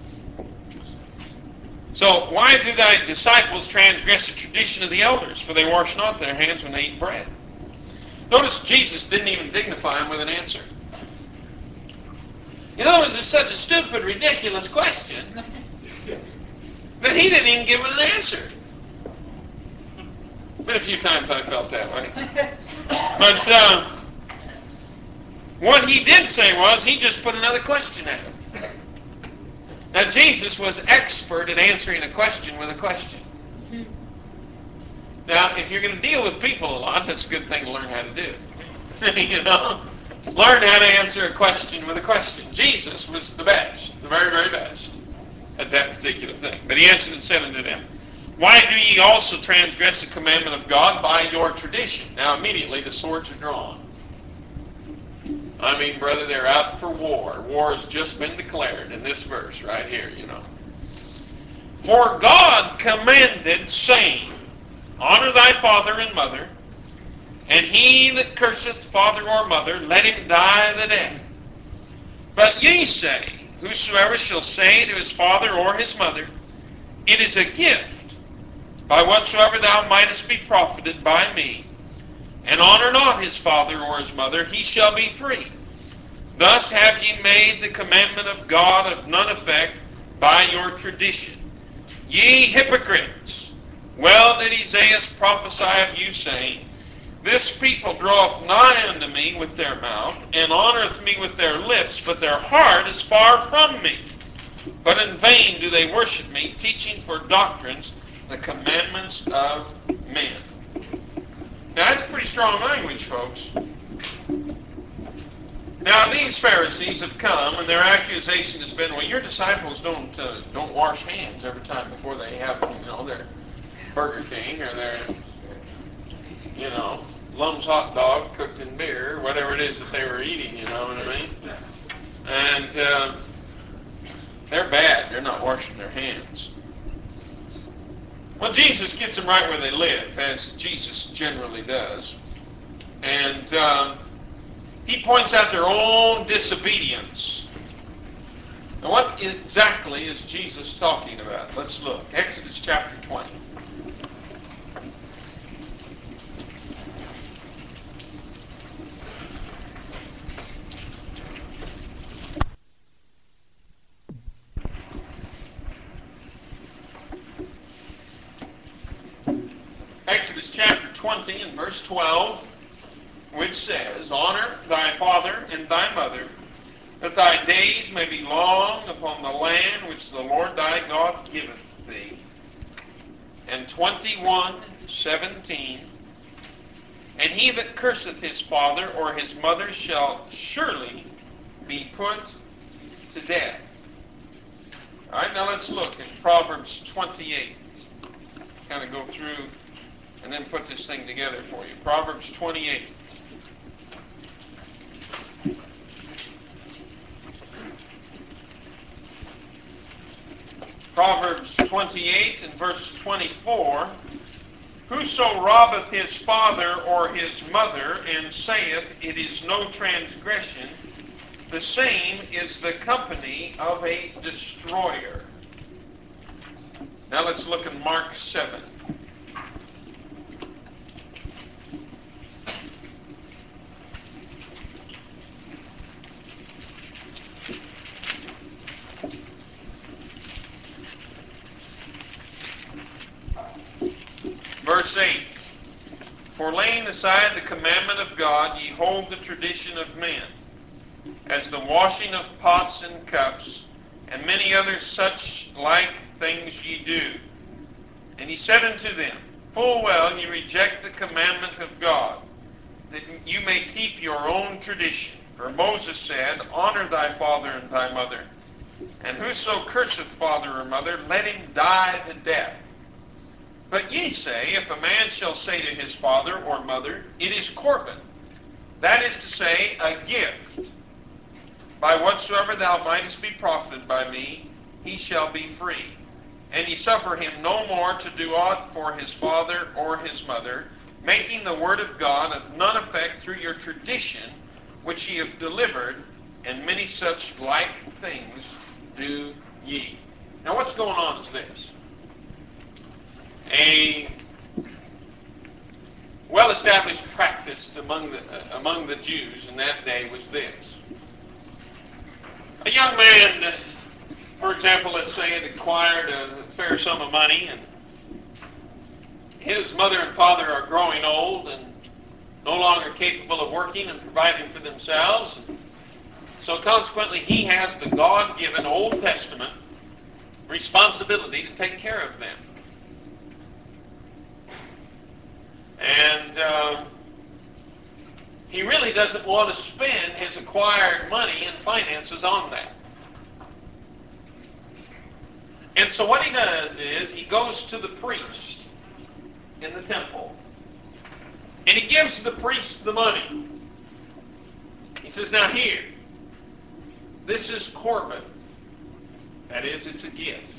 So, why do thy disciples transgress the tradition of the elders? For they wash not their hands when they eat bread. Notice Jesus didn't even dignify them with an answer. In other words, it's such a stupid, ridiculous question that he didn't even give it an answer. Been a few times I felt that way. But what he did say was, he just put another question at him. Now, Jesus was expert at answering a question with a question. Now, if you're going to deal with people a lot, that's a good thing to learn how to do. You know? Learn how to answer a question with a question. Jesus was the best, the very, very best at that particular thing. But he answered and said unto them, why do ye also transgress the commandment of God by your tradition? Now, immediately the swords are drawn. I mean, brother, they're out for war. War has just been declared in this verse right here, you know. For God commanded, saying, honor thy father and mother, and he that curseth father or mother, let him die the death. But ye say, whosoever shall say to his father or his mother, it is a gift, by whatsoever thou mightest be profited by me, and honor not his father or his mother, he shall be free. Thus have ye made the commandment of God of none effect by your tradition. Ye hypocrites, well did Esaias prophesy of you, saying, this people draweth nigh unto me, me with their mouth, and honoreth me with their lips, but their heart is far from me. But in vain do they worship me, teaching for doctrines the commandments of men. Now that's pretty strong language, folks. Now these Pharisees have come, and their accusation has been, well, your disciples don't wash hands every time before they have, their Burger King or their, Lum's hot dog cooked in beer, whatever it is that they were eating, you know what I mean? And they're bad. They're not washing their hands. Well, Jesus gets them right where they live, as Jesus generally does. And he points out their own disobedience. Now, what exactly is Jesus talking about? Let's look. Exodus chapter 20. Exodus chapter 20 and verse 12, which says, Honor thy father and thy mother, that thy days may be long upon the land which the Lord thy God giveth thee. And 21:17, And he that curseth his father or his mother shall surely be put to death. All right, now let's look at Proverbs 28. Kind of go through and then put this thing together for you. Proverbs 28. Proverbs 28 and verse 24. Whoso robbeth his father or his mother, and saith, It is no transgression, the same is the company of a destroyer. Now let's look in Mark 7. Verse 8, For laying aside the commandment of God, ye hold the tradition of men, as the washing of pots and cups, and many other such like things ye do. And he said unto them, Full well ye reject the commandment of God, that you may keep your own tradition. For Moses said, Honor thy father and thy mother, and whoso curseth father or mother, let him die the death. But ye say, If a man shall say to his father or mother, It is Corban, that is to say, a gift, by whatsoever thou mightest be profited by me, he shall be free. And ye suffer him no more to do aught for his father or his mother, making the word of God of none effect through your tradition, which ye have delivered, and many such like things do ye. Now what's going on is this. A well-established practice among the Jews in that day was this. A young man, for example, let's say, had acquired a fair sum of money, and his mother and father are growing old and no longer capable of working and providing for themselves. And so consequently, he has the God-given Old Testament responsibility to take care of them. And he really doesn't want to spend his acquired money and finances on that. And so what he does is he goes to the priest in the temple, and he gives the priest the money. He says, now here, this is Corban. That is, it's a gift.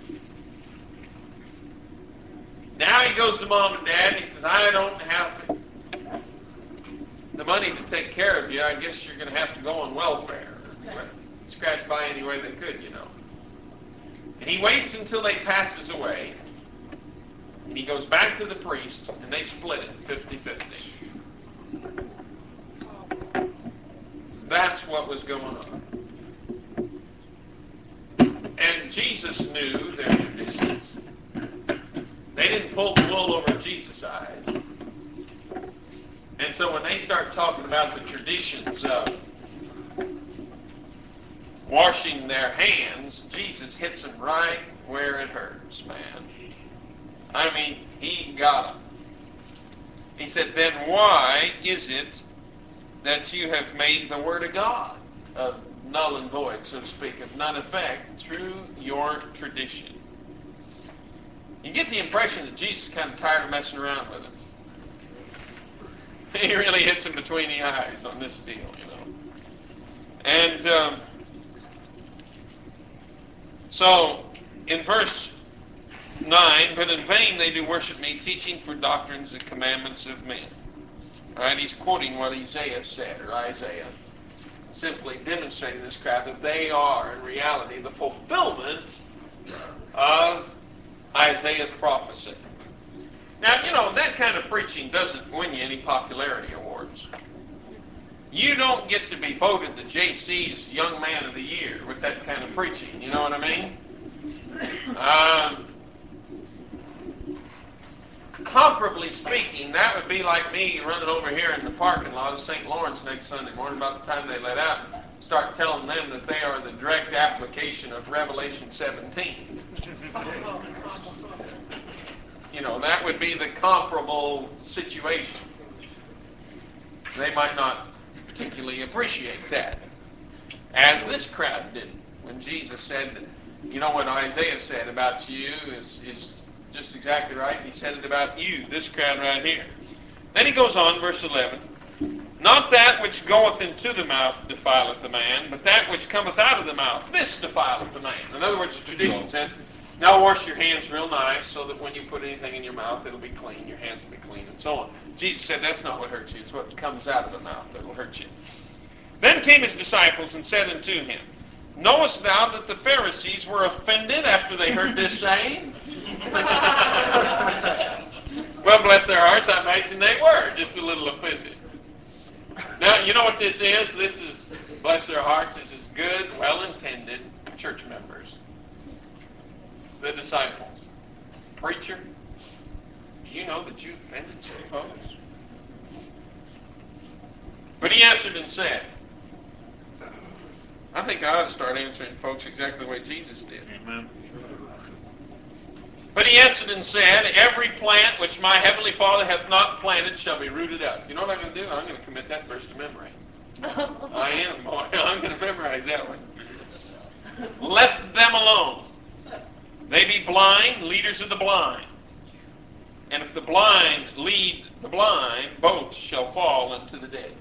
Now he goes to mom and dad, and he says, I don't have the money to take care of you. I guess you're going to have to go on welfare. Scratch by any way they could, you know. And he waits until they passes away, and he goes back to the priest, and they split it 50-50. That's what was going on. And Jesus knew their traditions. They didn't pull the wool over Jesus' eyes. And And so when they start talking about the traditions of washing their hands, Jesus hits them right where it hurts, man. I mean, he got them. He said, then why is it that you have made the Word of God of null and void, so to speak, of none effect through your tradition? You get the impression that Jesus is kind of tired of messing around with him. He really hits him between the eyes on this deal, you know. And so, in verse 9, but in vain they do worship me, teaching for doctrines and commandments of men. All right, he's quoting what Isaiah said, or Isaiah, simply demonstrating to this crowd that they are, in reality, the fulfillment of Isaiah's prophecy. Now, you know, that kind of preaching doesn't win you any popularity awards. You don't get to be voted the JC's Young Man of the Year with that kind of preaching. You know what I mean? Comparably speaking, that would be like me running over here in the parking lot of St. Lawrence next Sunday morning about the time they let out and start telling them that they are the direct application of Revelation 17. You know, that would be the comparable situation. They might not particularly appreciate that, as this crowd did when Jesus said that, you know, what Isaiah said about you is just exactly right. He said it about you, this crowd right here. Then he goes on, verse 11. Not that which goeth into the mouth defileth the man, but that which cometh out of the mouth, this defileth the man. In other words, the tradition says, now wash your hands real nice so that when you put anything in your mouth, it'll be clean, your hands will be clean, and so on. Jesus said that's not what hurts you, it's what comes out of the mouth that will hurt you. Then came his disciples and said unto him, knowest thou that the Pharisees were offended after they heard this saying? Well, bless their hearts, I imagine they were just a little offended. Now, you know what this is? This is, bless their hearts, this is good, well-intended church members. The disciples. Preacher, do you know that you offended some folks? But he answered and said, I think I ought to start answering folks exactly the way Jesus did. Amen. But he answered and said, every plant which my heavenly Father hath not planted shall be rooted up. You know what I'm going to do? I'm going to commit that verse to memory. I am, boy. I'm going to memorize that one. Let them alone. They be blind, leaders of the blind. And if the blind lead the blind, both shall fall into the ditch.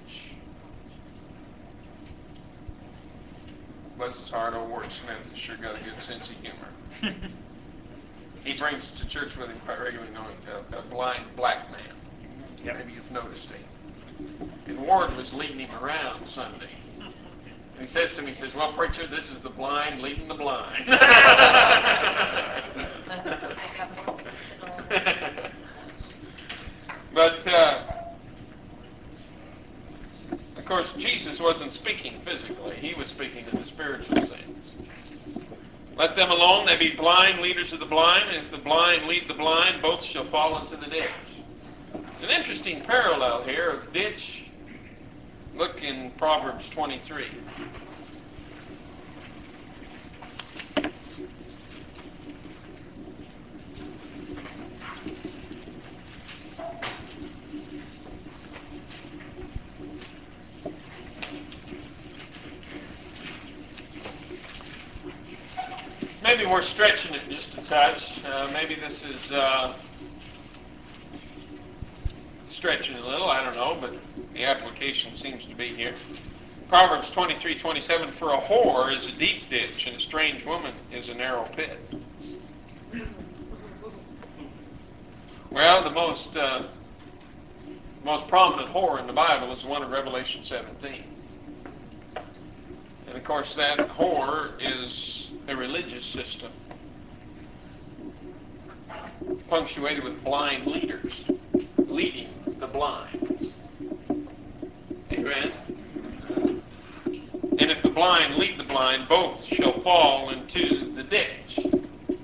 Bless his heart, old Ward Smith has sure got a good sense of humor. He brings to church with him quite regularly, knowing a blind black man. Yep. Maybe you've noticed him. And Ward was leading him around Sunday. He says to me, he says, well, preacher, this is the blind leading the blind. But, of course, Jesus wasn't speaking physically. He was speaking in the spiritual sense. Let them alone, they be blind, leaders of the blind, and if the blind lead the blind, both shall fall into the ditch. An interesting parallel here of ditch. Look in Proverbs 23. Maybe we're stretching it just a touch. Maybe this is stretching a little, I don't know, but the application seems to be here. Proverbs 23:27, for a whore is a deep ditch, and a strange woman is a narrow pit. Well, the most prominent whore in the Bible is the one in Revelation 17. And of course that whore is a religious system punctuated with blind leaders leading the blind. Amen? And if the blind lead the blind, both shall fall into the ditch.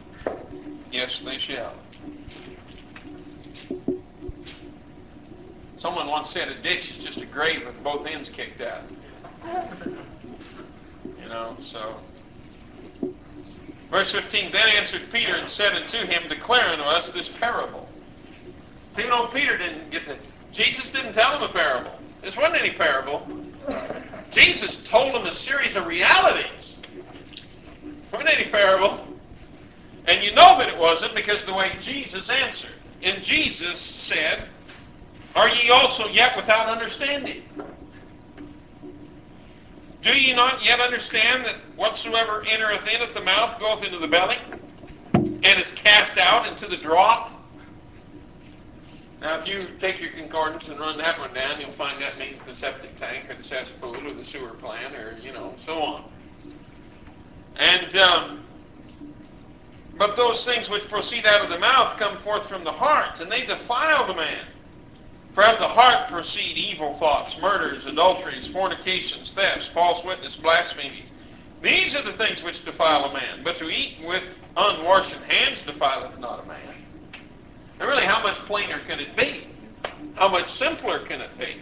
Yes, they shall. Someone once said a ditch is just a grave with both ends kicked out. So. Verse 15, then answered Peter and said unto him, declare unto us this parable. So Peter didn't get Jesus didn't tell him a parable. This wasn't any parable. Jesus told him a series of realities. It wasn't any parable. And you know that it wasn't because of the way Jesus answered. And Jesus said, are ye also yet without understanding? Do ye not yet understand that whatsoever entereth in at the mouth goeth into the belly, and is cast out into the draught? Now, if you take your concordance and run that one down, you'll find that means the septic tank or the cesspool or the sewer plant or, so on. And, but those things which proceed out of the mouth come forth from the heart, and they defile the man. For out of the heart proceed evil thoughts, murders, adulteries, fornications, thefts, false witness, blasphemies. These are the things which defile a man. But to eat with unwashed hands defileth not a man. Now really, how much plainer can it be? How much simpler can it be?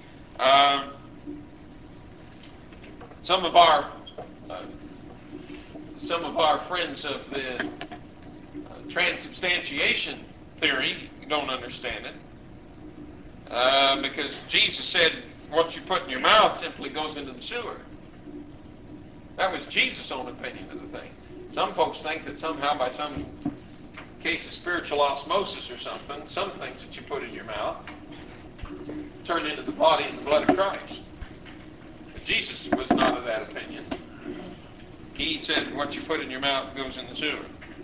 Some of our friends of the transubstantiation theory don't understand it. Because Jesus said, what you put in your mouth simply goes into the sewer. That was Jesus' own opinion of the thing. Some folks think that somehow by some case of spiritual osmosis or something, some things that you put in your mouth turn into the body and the blood of Christ. But Jesus was not of that opinion. He said, what you put in your mouth goes in the sewer.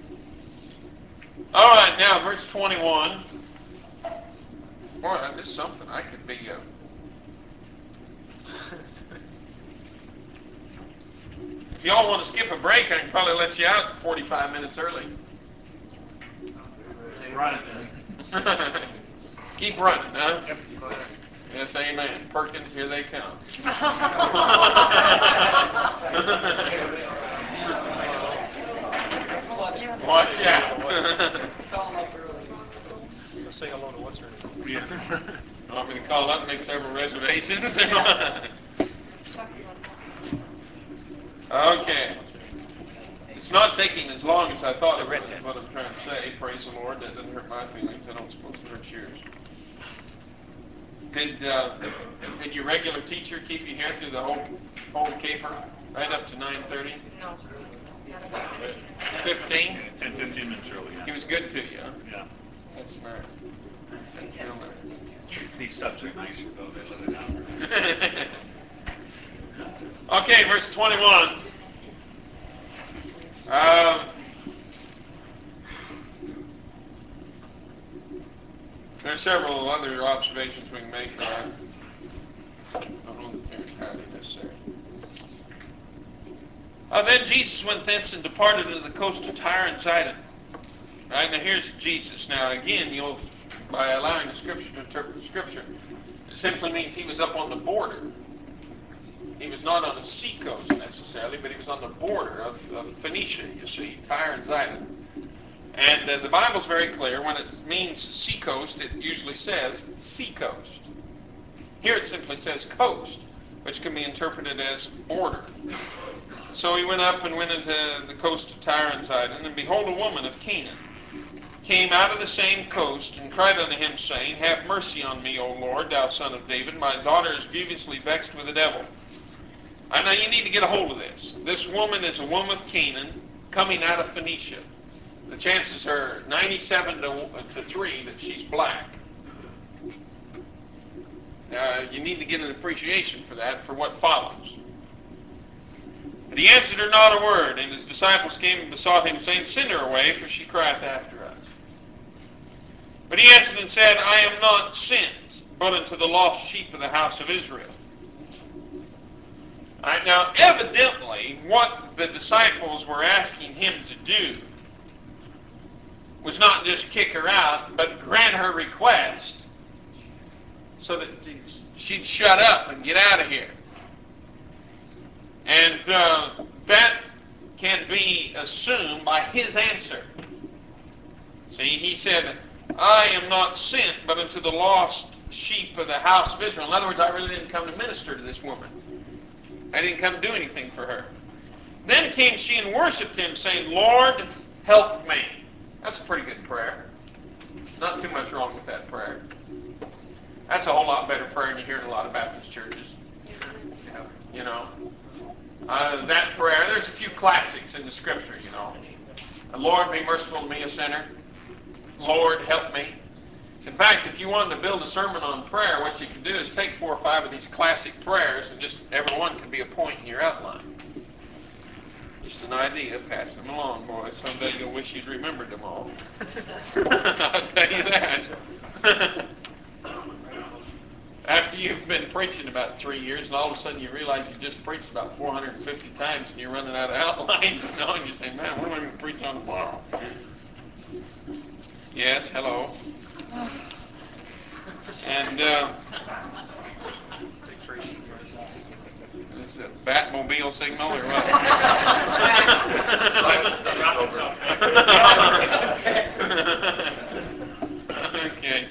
All right, now verse 21. Boy, I missed something. I could be... If y'all want to skip a break, I can probably let you out 45 minutes early. Right. Keep running, huh? Yep. Yes, amen. Perkins, here they come. Watch out. Say hello to what's her name. Yeah. You want me to call up and make several reservations? Okay. It's not taking as long as I thought it would, is what I'm trying to say. Praise the Lord. That doesn't hurt my feelings. I don't suppose it hurts yours. Did your regular teacher keep you here through the whole caper, right up to 9:30? No. 15? 10, 15 minutes early. He was good to you, huh? Yeah. That's nice. That's real nice. These subs are nicer, though. They let it out. Okay, verse 21. There are several other observations we can make, but I don't know that they're entirely necessary. Then Jesus went thence and departed into the coast of Tyre and Sidon. Right, now here's Jesus. Now again, by allowing the Scripture to interpret the Scripture, it simply means he was up on the border. He was not on the seacoast necessarily, but he was on the border of Phoenicia, you see, Tyre and Sidon. And the Bible's very clear. When it means seacoast, it usually says seacoast. Here it simply says coast, which can be interpreted as border. So he went up and went into the coast of Tyre and Sidon, and behold, a woman of Canaan came out of the same coast, and cried unto him, saying, have mercy on me, O Lord, thou son of David. My daughter is grievously vexed with the devil. Now you need to get a hold of this. This woman is a woman of Canaan coming out of Phoenicia. The chances are 97 to 3 that she's black. You need to get an appreciation for that, for what follows. But he answered her not a word, and his disciples came and besought him, saying, send her away, for she crieth after us. But he answered and said, I am not sent, but unto the lost sheep of the house of Israel. All right, now, evidently, what the disciples were asking him to do was not just kick her out, but grant her request so that she'd shut up and get out of here. And that can be assumed by his answer. See, he said, I am not sent but unto the lost sheep of the house of Israel. In other words, I really didn't come to minister to this woman. I didn't come to do anything for her. Then came she and worshipped him, saying, Lord, help me. That's a pretty good prayer. Not too much wrong with that prayer. That's a whole lot better prayer than you hear in a lot of Baptist churches. You know, that prayer, there's a few classics in the Scripture, you know. Lord, be merciful to me, a sinner. Lord, help me. In fact, if you wanted to build a sermon on prayer, what you could do is take 4 or 5 of these classic prayers and just every one could be a point in your outline. Just an idea, pass them along, boys. Someday you'll wish you'd remembered them all. I'll tell you that. After you've been preaching about 3 years and all of a sudden you realize you just preached about 450 times and you're running out of outlines, you know, and you say, man, what am I going to preach on tomorrow? Yes, hello. And is this a Batmobile signal or what? Okay.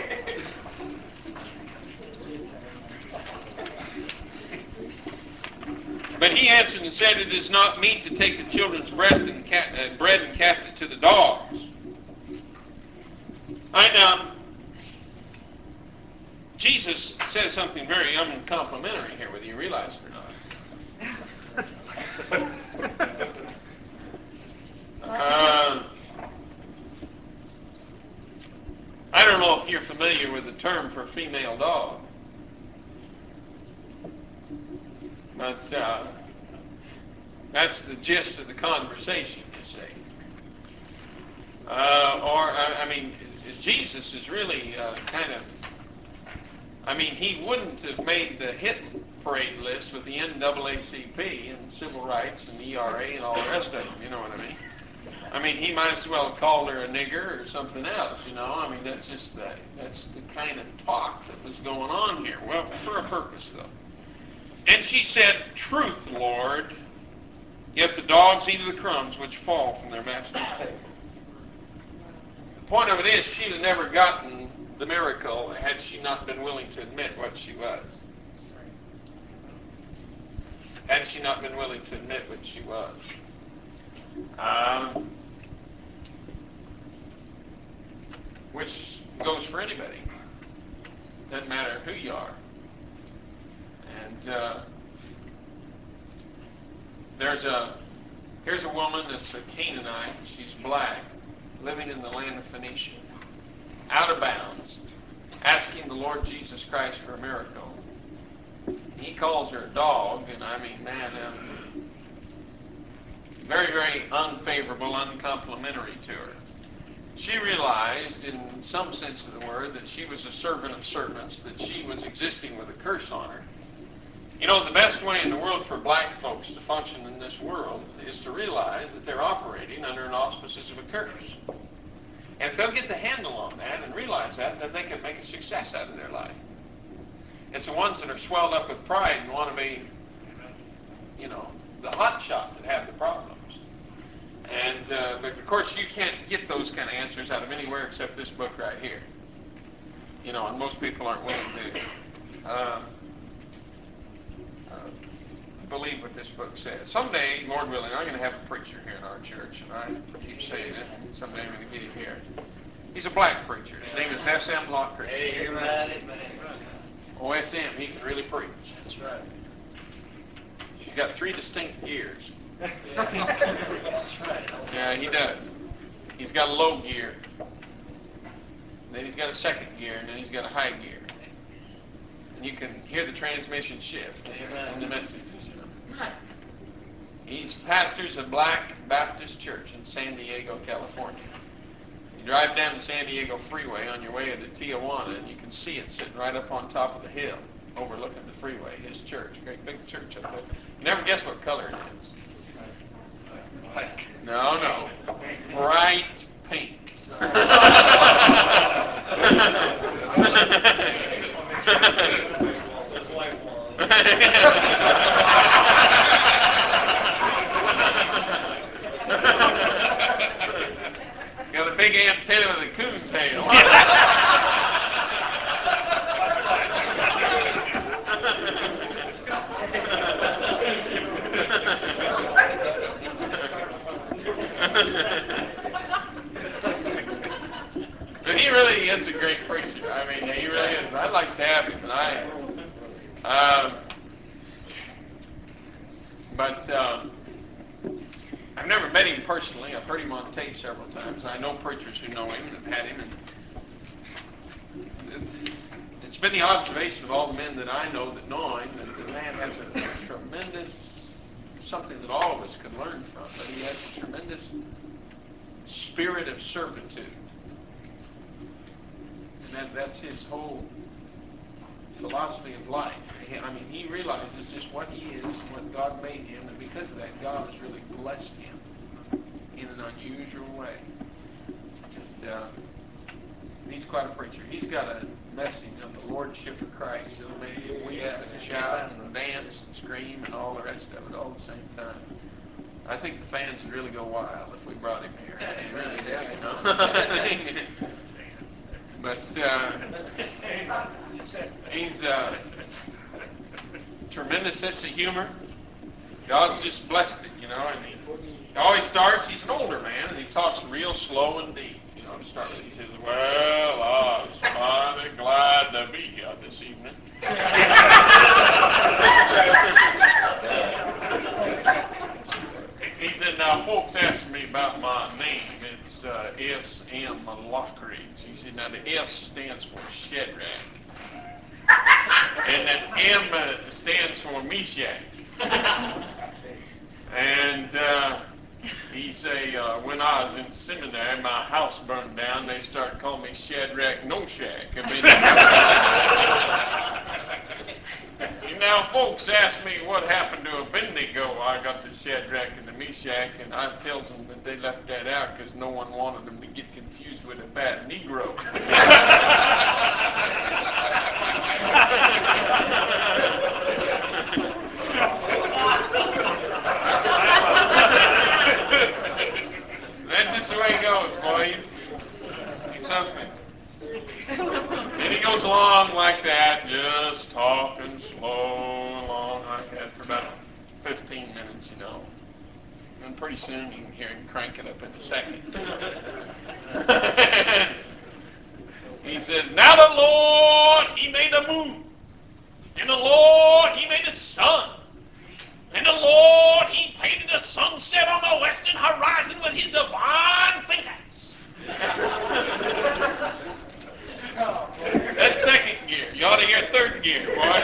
But he answered and said, it is not meet to take the children's bread and cast it to the dogs. Jesus says something very uncomplimentary here, whether you realize it or not. I don't know if you're familiar with the term for female dog. But that's the gist of the conversation, you see. Jesus is really he wouldn't have made the hit parade list with the NAACP and civil rights and ERA and all the rest of them, you know what I mean? He might as well have called her a nigger or something else, you know? That's the kind of talk that was going on here. Well, for a purpose, though. And she said, truth, Lord, yet the dogs eat of the crumbs which fall from their master's table. The point of it is, she'd have never gotten the miracle had she not been willing to admit what she was. Had she not been willing to admit what she was. Which goes for anybody. Doesn't matter who you are. And here's a woman that's a Canaanite. She's black, living in the land of Phoenicia, out of bounds, asking the Lord Jesus Christ for a miracle. He calls her a dog, and very, very unfavorable, uncomplimentary to her. She realized, in some sense of the word, that she was a servant of servants, that she was existing with a curse on her. You know, the best way in the world for black folks to function in this world is to realize that they're operating under an auspices of a curse. And if they'll get the handle on that and realize that, then they can make a success out of their life. It's the ones that are swelled up with pride and want to be, you know, the hot shot that have the problems. And, but of course, you can't get those kind of answers out of anywhere except this book right here. You know, and most people aren't willing to believe what this book says. Someday, Lord willing, I'm going to have a preacher here in our church, and I keep saying it, and someday I'm going to get him here. He's a black preacher. His name is S.M. Lockridge. Amen. OSM, he can really preach. That's right. He's got 3 distinct gears. That's right. Yeah, he does. He's got a low gear. Then he's got a second gear, and then he's got a high gear. And you can hear the transmission shift in the messages. You know. He pastors a black Baptist church in San Diego, California. You drive down the San Diego freeway on your way into Tijuana, and you can see it sitting right up on top of the hill, overlooking the freeway. His church, great big church up there. You never guess what color it is. No. Bright pink. Got a big antenna with a coon tail. personally. I've heard him on tape several times. I know preachers who know him and have had him. And it's been the observation of all the men that I know that know him that the man has a tremendous, something that all of us could learn from, but he has a tremendous spirit of servitude. And that's his whole philosophy of life. I mean, he realizes just what he is and what God made him, and because of that, God has really blessed him in an unusual way. And he's quite a preacher. He's got a message on the Lordship of Christ that'll make you weep and shout and dance and scream and all the rest of it all at the same time. I think the fans would really go wild if we brought him here. They really did, you know. But he's a tremendous sense of humor. God's just blessed it, you know. And he always starts, he's an older man, and he talks real slow and deep. You know, to start with, he says, "Well, I was mighty glad to be here this evening." He said, "Now, folks ask me about my name. It's S.M. Lockridge." He said, "Now, the S stands for Shadrach. And that M stands for Meshach." And he say, "When I was in seminary, my house burned down. They started calling me Shadrach No-Shack." Now, folks ask me what happened to Abednego. I got the Shadrach and the Meshach, and I tells them that they left that out because no one wanted them to get confused with a bad Negro. That's just the way it goes, boys. He's something. And he goes along like that, just talking slow along like that for about 15 minutes, you know. And pretty soon you can hear him crank it up in a second. He says, "Now the Lord, He made the moon. And the Lord, He made the sun. And the Lord, He painted the sunset on the western horizon with His divine fingers." That's second gear. You ought to hear third gear, boy.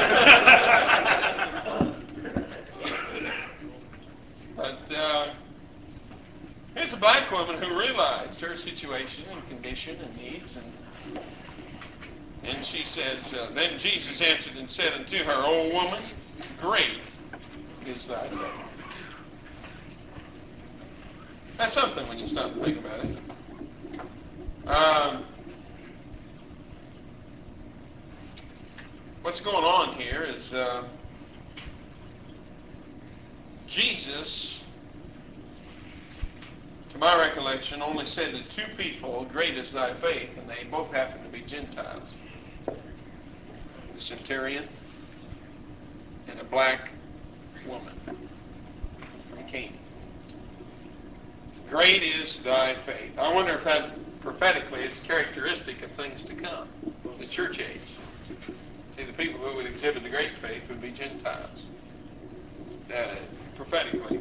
But here's a black woman who realized her situation and condition and needs, and she says, "Then Jesus answered and said unto her, O woman, great is thy faith." That's something when you stop and think about it. What's going on here is Jesus, to my recollection, only said to two people, "Great is thy faith," and they both happen to be Gentiles. The centurion and a black woman from Canaan. Great is thy faith. I wonder if that prophetically is characteristic of things to come, the church age. See, the people who would exhibit the great faith would be Gentiles. Prophetically,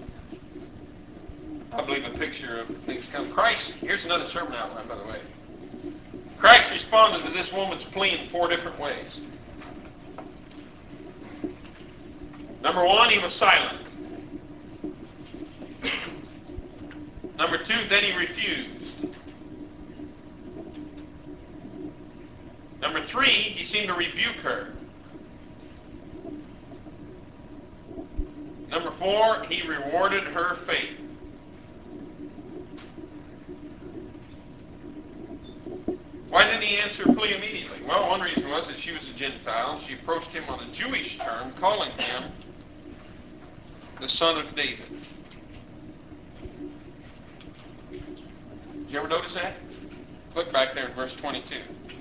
I believe a picture of things to come. Christ, here's another sermon outline, by the way. Christ responded to this woman's plea in 4 different ways. Number 1, He was silent. Number 2, then He refused. Number 3, He seemed to rebuke her. Number 4, He rewarded her faith. Why didn't He answer her plea immediately? Well, one reason was that she was a Gentile, and she approached Him on a Jewish term, calling Him the Son of David. Did you ever notice that? Look back there in verse 22.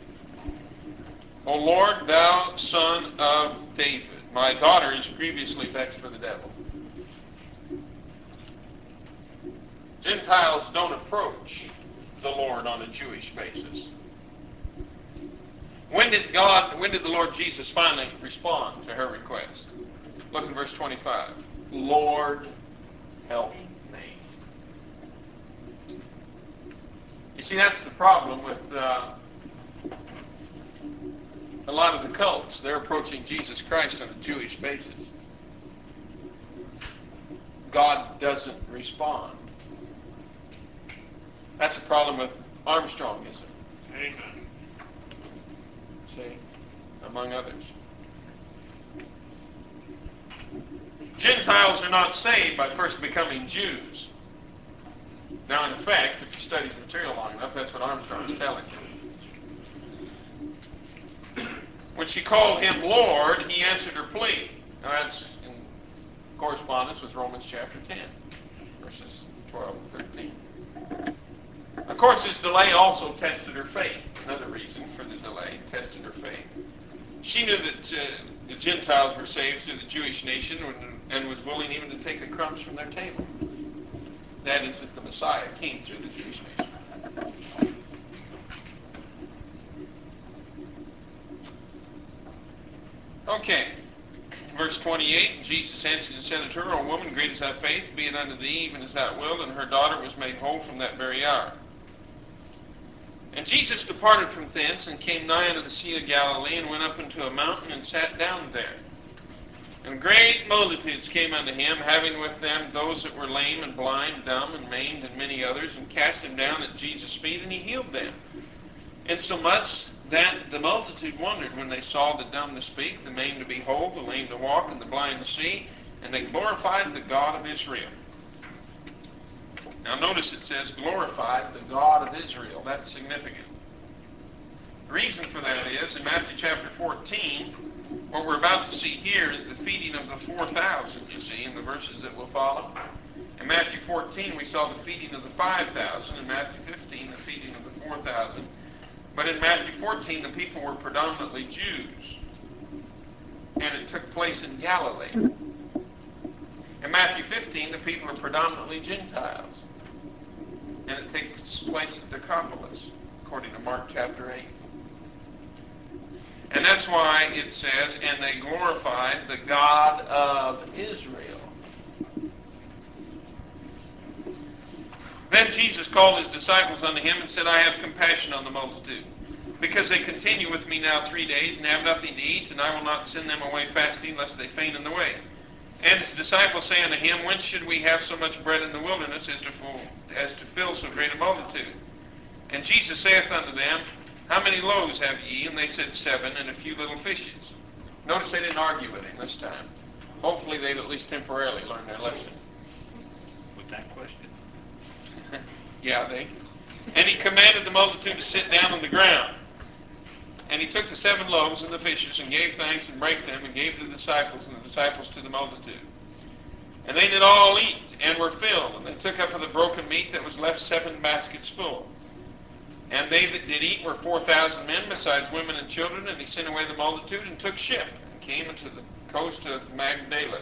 "O Lord, thou Son of David, my daughter is grievously vexed with the devil." Gentiles don't approach the Lord on a Jewish basis. When did the Lord Jesus finally respond to her request? Look in verse 25. "Lord, help me." You see, that's the problem with a lot of the cults. They're approaching Jesus Christ on a Jewish basis. God doesn't respond. That's the problem with Armstrongism. Amen. See, among others. Gentiles are not saved by first becoming Jews. Now, in fact, if you study the material long enough, that's what Armstrong is telling you. When she called him Lord, he answered her plea. Now, that's in correspondence with Romans chapter 10, verses 12 and 13. Of course, his delay also tested her faith. Another reason for the delay, tested her faith. She knew that the Gentiles were saved through the Jewish nation and was willing even to take the crumbs from their table. That is, that the Messiah came through the Jewish nation. Okay. Verse 28, Jesus answered and said unto her, O woman, great is thy faith, be it unto thee even as thou wilt. And her daughter was made whole from that very hour. And Jesus departed from thence, and came nigh unto the Sea of Galilee, and went up into a mountain, and sat down there. And great multitudes came unto him, having with them those that were lame, and blind, dumb, and maimed, and many others, and cast them down at Jesus' feet, and he healed them. Insomuch that the multitude wondered when they saw the dumb to speak, the maimed to be whole, the lame to walk, and the blind to see, and they glorified the God of Israel. Now notice it says, glorified the God of Israel. That's significant. The reason for that is, in Matthew chapter 14, what we're about to see here is the feeding of the 4,000, you see, in the verses that will follow. In Matthew 14, we saw the feeding of the 5,000. In Matthew 15, the feeding of the 4,000. But in Matthew 14, the people were predominantly Jews. And it took place in Galilee. In Matthew 15, the people are predominantly Gentiles. And it takes place at Decapolis, according to Mark chapter 8. And that's why it says, and they glorified the God of Israel. Then Jesus called his disciples unto him and said, I have compassion on the multitude, because they continue with me now 3 days, and have nothing to eat, and I will not send them away fasting, lest they faint in the way. And his disciples say unto him, Whence should we have so much bread in the wilderness as to fill so great a multitude? And Jesus saith unto them, How many loaves have ye? And they said, 7, and a few little fishes. Notice they didn't argue with him this time. Hopefully they'd at least temporarily learn their lesson. With that question. Yeah, And he commanded the multitude to sit down on the ground. And he took the 7 loaves and the fishes, and gave thanks, and brake them, and gave to the disciples, and the disciples to the multitude. And they did all eat, and were filled. And they took up of the broken meat that was left 7 baskets full. And they that did eat were 4,000 men, besides women and children. And he sent away the multitude, and took ship, and came into the coast of Magdala.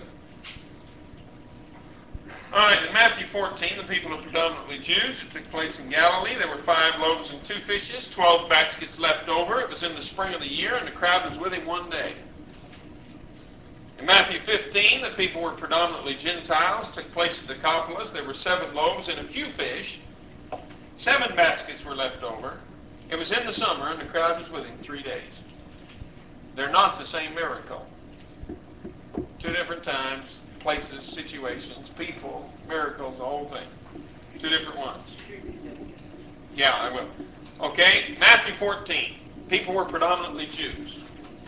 All right, in Matthew 14, the people are predominantly Jews. It took place in Galilee. There were 5 loaves and 2 fishes, 12 baskets left over. It was in the spring of the year, and the crowd was with him one day. In Matthew 15, the people were predominantly Gentiles. It took place at Decapolis. There were 7 loaves and a few fish. 7 baskets were left over. It was in the summer, and the crowd was with him 3 days. They're not the same miracle. 2 different times, places, situations, people, miracles, the whole thing. 2 different ones. Yeah, I will. Okay, Matthew 14. People were predominantly Jews.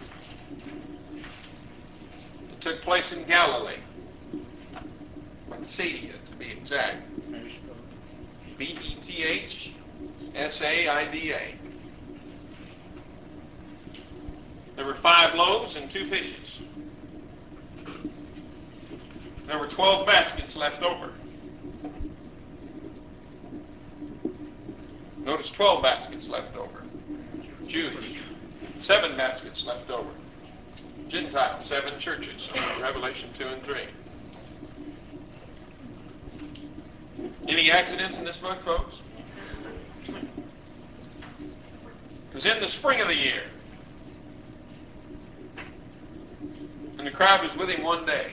It took place in Galilee. Bethsaida, to be exact. Bethsaida. There were 5 loaves and 2 fishes. There were 12 baskets left over. Notice 12 baskets left over. Jewish. 7 baskets left over. Gentiles, 7 churches. Revelation 2 and 3. Any accidents in this book, folks? It was in the spring of the year. And the crowd was with him one day.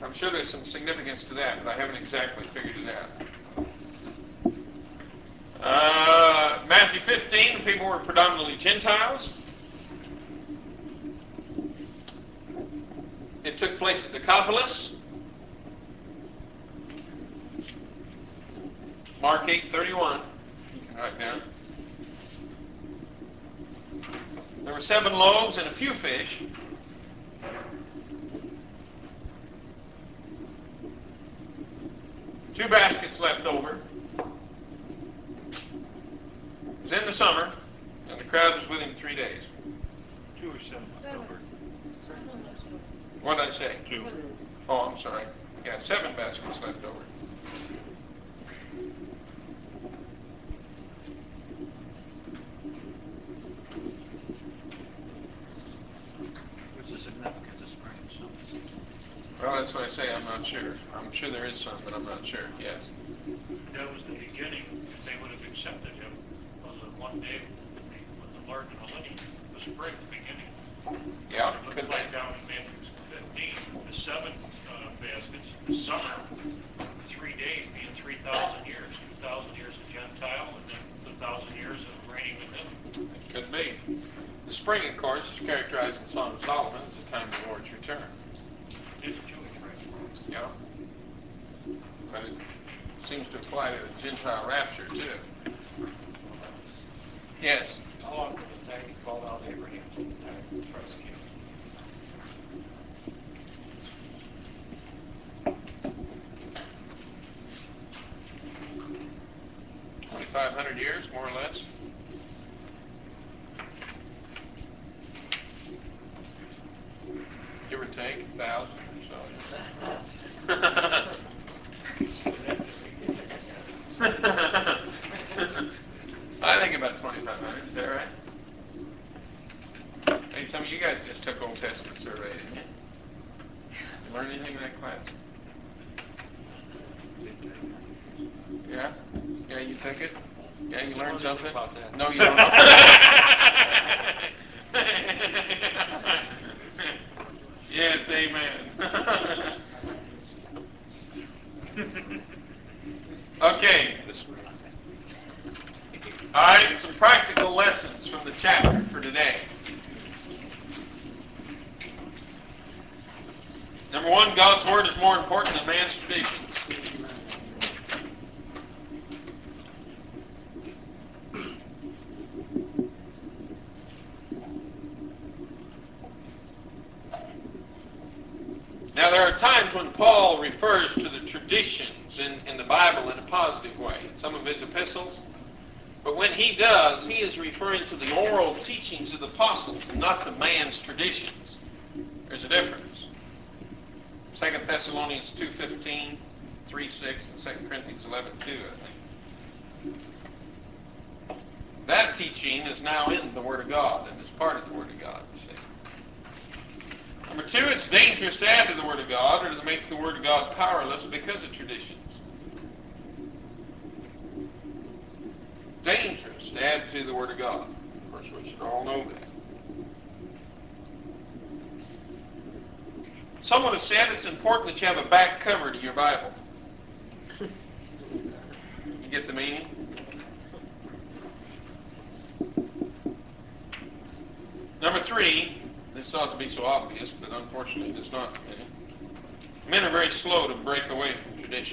I'm sure there's some significance to that, but I haven't exactly figured it out. Matthew 15, the people were predominantly Gentiles. It took place at Decapolis. Mark 8:31. You can write down. There were 7 loaves and a few fish. Two baskets left over. It was in the summer, and the crowd was with him 3 days. 2 or 7 left over. What did I say? 2. Oh, I'm sorry. Yeah, 7 baskets left over. What's the significance of spring and summer? Well, that's what I say. I'm not sure. I'm sure there is some, but I'm not sure. Yes. That was the beginning. If they would have accepted him, was the one day with the large millennium, the spring beginning. Yeah, It could looks like be. down in Matthew 15, the 7 baskets, the summer, 3 days being 3,000 years, 2,000 years of Gentile, and then the 1,000 years of reigning with him. It could be. The spring, of course, is characterized in Song of Solomon as the time of the Lord's return. It is Jewish, right? Yeah. But it seems to apply to the Gentile rapture, too. Yes. How long from the time he called out Abraham to the time Christ came? 2,500 years, more or less. Give or take, 1,000 or so. I think about 2,500. Is that right? Hey, some of you guys just took Old Testament survey, didn't you? You learn anything in that class? Yeah? Yeah, you took it? Yeah, you learned something? About that. No, you don't know. Yes, amen. Okay. All right, some practical lessons from the chapter for today. Number 1, God's Word is more important than man's traditions. Now, there are times when Paul refers to the traditions in the Bible in a positive way, in some of his epistles. But when he does, he is referring to the oral teachings of the apostles and not to man's traditions. There's a difference. 2 Thessalonians 2:15, 3:6, and 2 Corinthians 11:2, I think. That teaching is now in the Word of God and is part of the Word of God, you see. Number 2, it's dangerous to add to the Word of God or to make the Word of God powerless because of traditions. Dangerous to add to the Word of God. Of course, we should all know that. Someone has said it's important that you have a back cover to your Bible. You get the meaning? Number 3, this ought to be so obvious, but unfortunately it's not to me. Men are very slow to break away from tradition.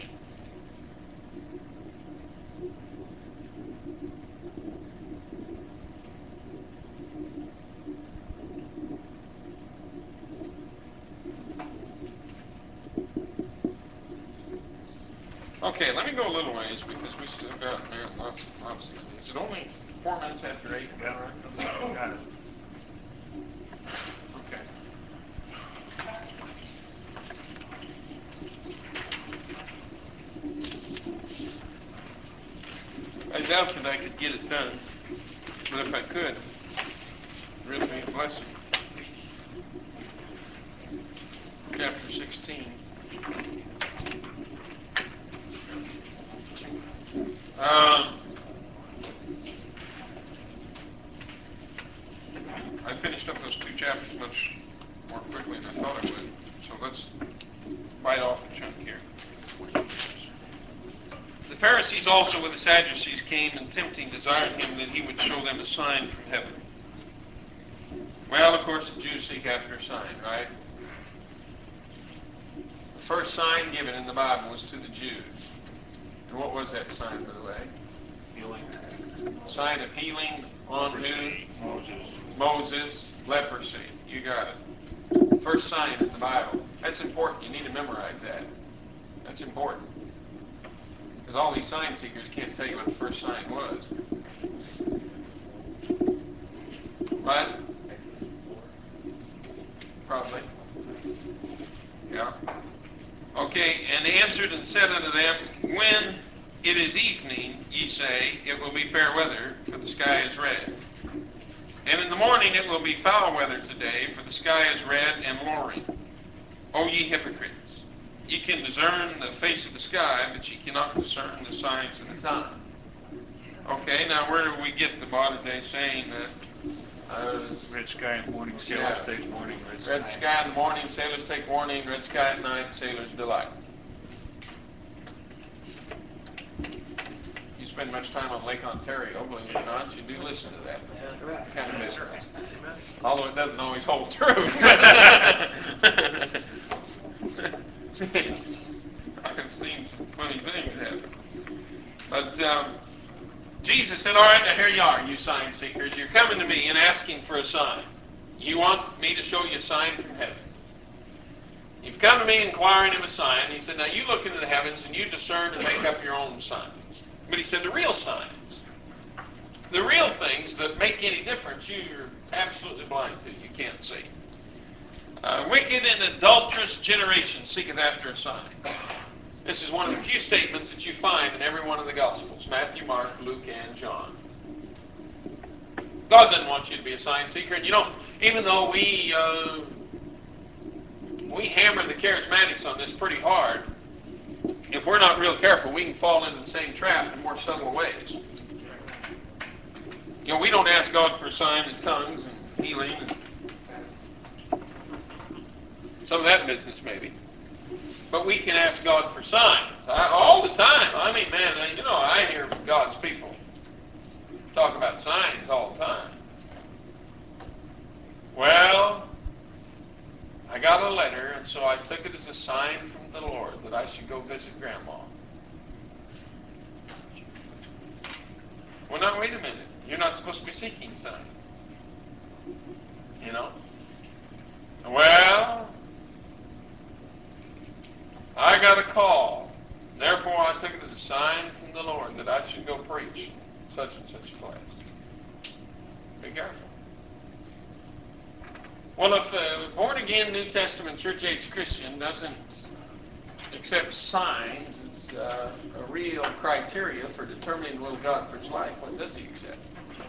Okay, let me go a little ways because we still got, man, lots and lots of these. Is it only 4 minutes after 8? Yeah, got it. Okay. I doubt that I could get it done, but if I could, it'd really be a blessing. Chapter 16. I finished up those 2 chapters much more quickly than I thought I would. So let's bite off a chunk here. The Pharisees also with the Sadducees came and tempting desired him that he would show them a sign from heaven. Well, of course, the Jews seek after a sign, right? The first sign given in the Bible was to the Jews. And what was that sign, by the way? Healing. Sign of healing on who? Moses. Moses, leprosy. You got it. First sign in the Bible. That's important. You need to memorize that. That's important. Because all these sign seekers can't tell you what the first sign was. What? Probably. Yeah. Okay, and they answered and said unto them, when it is evening, ye say, it will be fair weather, for the sky is red. And in the morning it will be foul weather today, for the sky is red and lowering. O ye hypocrites, ye can discern the face of the sky, but ye cannot discern the signs of the time. Okay, now where do we get the modern day saying that Red sky in the morning, sailors take warning. red sky in the morning, sailors take warning, red sky at night, sailors delight? You spend much time on Lake Ontario, believe it or not, you do listen to that kind of business. Although it doesn't always hold true. I've seen some funny things happen. But Jesus said, all right, now here you are, you sign seekers. You're coming to me and asking for a sign. You want me to show you a sign from heaven. You've come to me inquiring of a sign. He said, now you look into the heavens and you discern and make up your own signs. But he said, the real signs, the real things that make any difference, you're absolutely blind to. You can't see. Wicked and adulterous generation seeketh after a sign. This is one of the few statements that you find in every one of the Gospels, Matthew, Mark, Luke, and John. God doesn't want you to be a sign seeker. And you know, even though we hammer the charismatics on this pretty hard, if we're not real careful, we can fall into the same trap in more subtle ways. You know, we don't ask God for a sign in tongues and healing and some of that business maybe. But we can ask God for signs all the time. I mean, man, you know, I hear God's people talk about signs all the time. Well, I got a letter, and so I took it as a sign from the Lord that I should go visit Grandma. Well, now, wait a minute. You're not supposed to be seeking signs. You know? Well, I got a call. Therefore, I took it as a sign from the Lord that I should go preach such and such a place. Be careful. Well, if a born-again New Testament church-age Christian doesn't accept signs as a real criteria for determining the will of God for his life, what does he accept?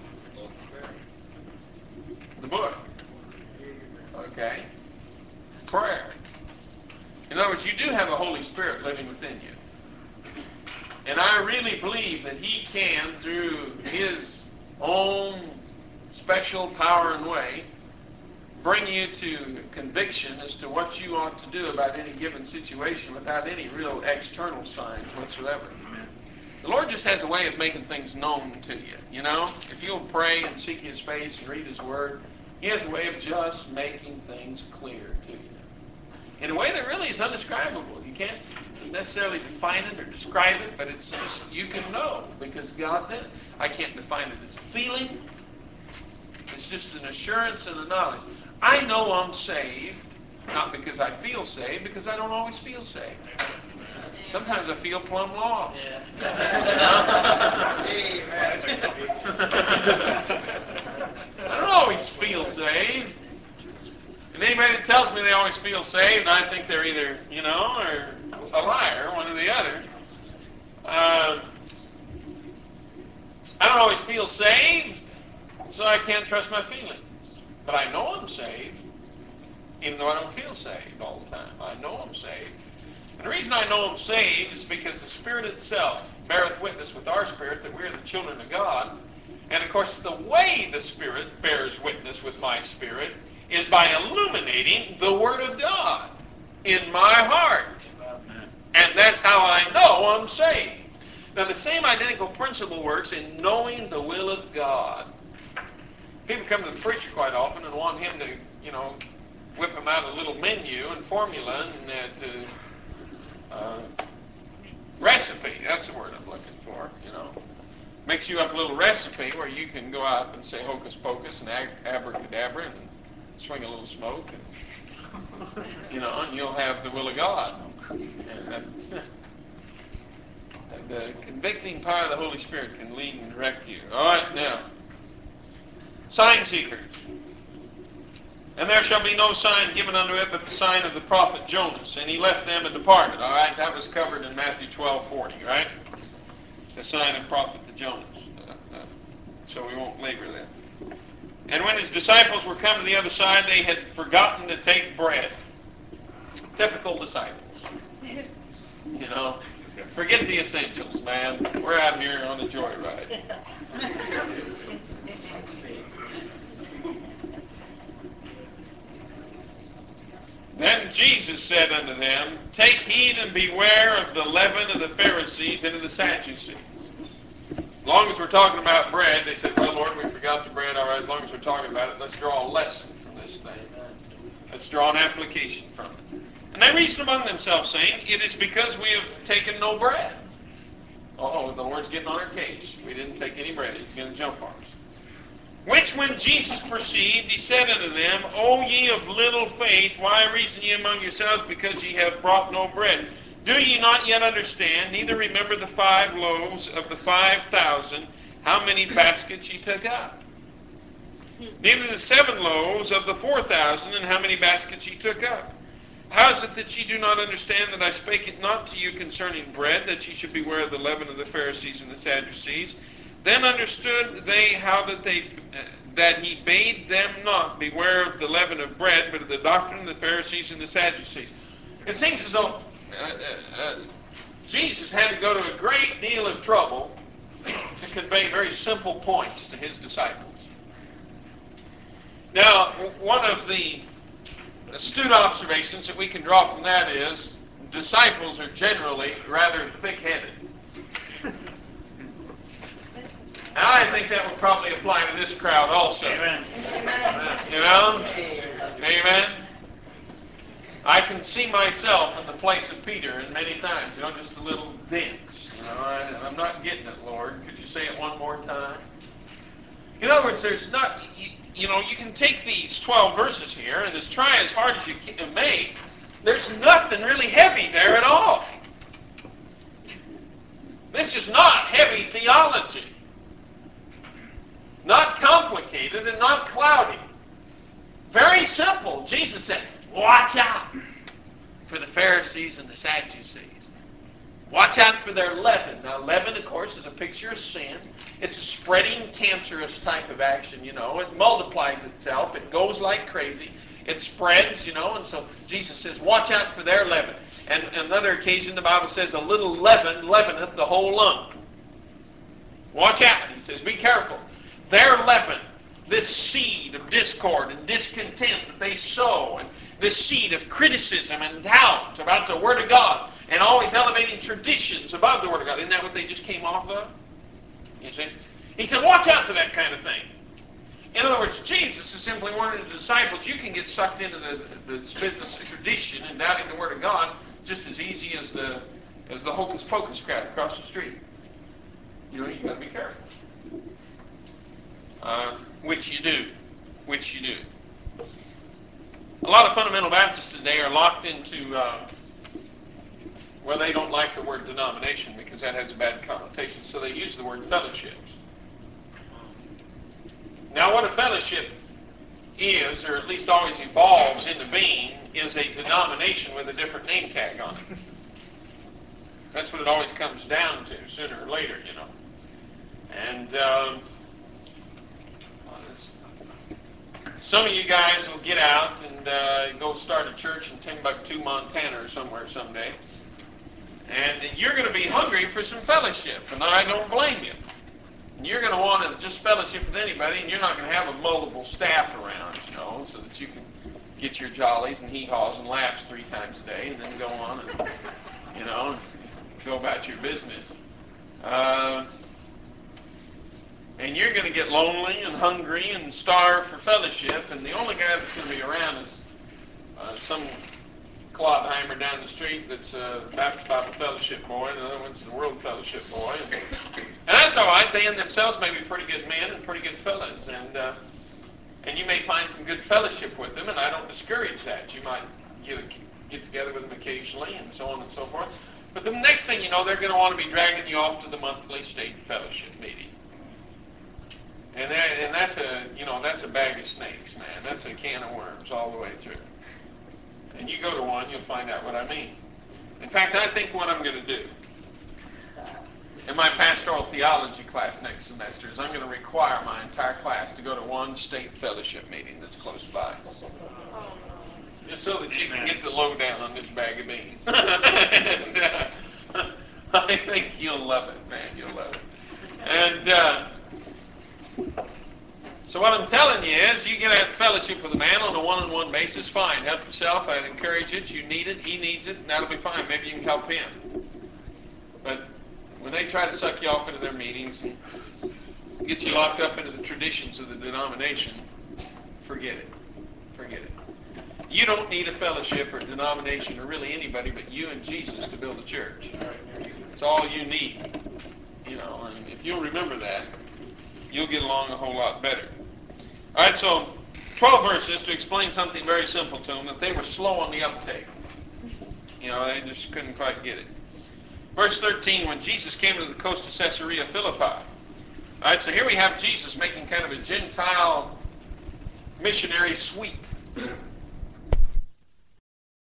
The book. Okay? Prayer. In other words, you do have a Holy Spirit living within you. And I really believe that He can, through His own special power and way, bring you to conviction as to what you ought to do about any given situation without any real external signs whatsoever. The Lord just has a way of making things known to you. You know, if you'll pray and seek His face and read His Word, He has a way of just making things clear to you. In a way that really is undescribable. You can't necessarily define it or describe it, but it's just, you can know because God's in it. I can't define it as a feeling. It's just an assurance and a knowledge. I know I'm saved, not because I feel saved, because I don't always feel saved. Sometimes I feel plumb lost. I don't always feel saved. And anybody that tells me they always feel saved, I think they're either, you know, or a liar, one or the other. I don't always feel saved, so I can't trust my feelings. But I know I'm saved, even though I don't feel saved all the time. I know I'm saved. And the reason I know I'm saved is because the Spirit itself beareth witness with our spirit that we're the children of God. And of course, the way the Spirit bears witness with my spirit is by illuminating the Word of God. in my heart. And that's how I know I'm saved. Now, the same identical principle works in knowing the will of God. People come to the preacher quite often and want him to, whip them out a little menu and formula and recipe. That's the word I'm looking for, Makes you up a little recipe where you can go out and say hocus pocus and abracadabra and swing a little smoke and, and you'll have the will of God. And the convicting power of the Holy Spirit can lead and direct you. All right, now, sign seekers. And there shall be no sign given unto it but the sign of the prophet Jonas. And he left them and departed. All right, that was covered in Matthew 12:40, right? The sign of prophet Jonas. So we won't labor that. And when his disciples were come to the other side, they had forgotten to take bread. Typical disciples. Forget the essentials, man. We're out here on a joyride. Then Jesus said unto them, Take heed and beware of the leaven of the Pharisees and of the Sadducees. As long as we're talking about bread, they said, Well, Lord, we forgot the bread. All right, as long as we're talking about it, let's draw a lesson from this thing. Let's draw an application from it. And they reasoned among themselves, saying, It is because we have taken no bread. Oh, the Lord's getting on our case. We didn't take any bread. He's going to jump on us. Which when Jesus perceived, he said unto them, O ye of little faith, why reason ye among yourselves, because ye have brought no bread? Do ye not yet understand, neither remember the 5 loaves of the 5,000, how many baskets ye took up? Neither the 7 loaves of the 4,000, and how many baskets ye took up? How is it that ye do not understand that I spake it not to you concerning bread, that ye should beware of the leaven of the Pharisees and the Sadducees? Then understood they how that he bade them not beware of the leaven of bread, but of the doctrine of the Pharisees and the Sadducees. It seems as though Jesus had to go to a great deal of trouble to convey very simple points to his disciples. Now, one of the astute observations that we can draw from that is disciples are generally rather thick-headed. Now, I think that would probably apply to this crowd also. Amen. Amen. I can see myself in the place of Peter, and many times, just a little dense. I'm not getting it, Lord. Could you say it one more time? In other words, there's not, you can take these 12 verses here, and try as hard as you may, there's nothing really heavy there at all. This is not heavy theology. Not complicated and not cloudy. Very simple. Jesus said, watch out for the Pharisees and the Sadducees. Watch out for their leaven. Now, leaven, of course, is a picture of sin. It's a spreading, cancerous type of action, It multiplies itself. It goes like crazy. It spreads, and so Jesus says, watch out for their leaven. And on another occasion, the Bible says, a little leaven leaveneth the whole lump. Watch out. He says, be careful. Their leaven, this seed of discord and discontent that they sow, and this seed of criticism and doubt about the Word of God, and always elevating traditions above the Word of God. Isn't that what they just came off of? You see? He said, watch out for that kind of thing. In other words, Jesus is simply warning the disciples, you can get sucked into the business of tradition and doubting the Word of God just as easy as the hocus pocus crowd across the street. You've got to be careful. Which you do. A lot of fundamental Baptists today are locked into, they don't like the word denomination because that has a bad connotation, so they use the word fellowships. Now, what a fellowship is, or at least always evolves into being, is a denomination with a different name tag on it. That's what it always comes down to, sooner or later, And some of you guys will get out and go start a church in Timbuktu, Montana or somewhere someday. And you're going to be hungry for some fellowship, and I don't blame you. And you're going to want to just fellowship with anybody, and you're not going to have a multiple staff around, so that you can get your jollies and hee-haws and laughs 3 times a day, and then go on and, go about your business. And you're going to get lonely and hungry and starve for fellowship, and the only guy that's going to be around is some Clodheimer down the street that's a Baptist Bible Fellowship boy, and the other one's the World Fellowship boy. And that's all right. They in themselves may be pretty good men and pretty good fellas, and you may find some good fellowship with them, and I don't discourage that. You might get together with them occasionally, and so on and so forth. But the next thing you know, they're going to want to be dragging you off to the monthly state fellowship meeting. And that's that's a bag of snakes, man. That's a can of worms all the way through. And you go to one, you'll find out what I mean. In fact, I think what I'm going to do in my pastoral theology class next semester is I'm going to require my entire class to go to one state fellowship meeting that's close by. Just so that you can get the lowdown on this bag of beans. And, I think you'll love it, man. You'll love it. And so what I'm telling you is, you get a fellowship with a man on a one-on-one basis, fine. Help yourself. I'd encourage it. You need it. He needs it. And that'll be fine. Maybe you can help him. But when they try to suck you off into their meetings and get you locked up into the traditions of the denomination, forget it. Forget it. You don't need a fellowship or denomination or really anybody but you and Jesus to build a church. It's all you need. And if you'll remember that, you'll get along a whole lot better. All right, so 12 verses to explain something very simple to them, that they were slow on the uptake. They just couldn't quite get it. Verse 13, when Jesus came to the coast of Caesarea Philippi. All right, so here we have Jesus making kind of a Gentile missionary sweep.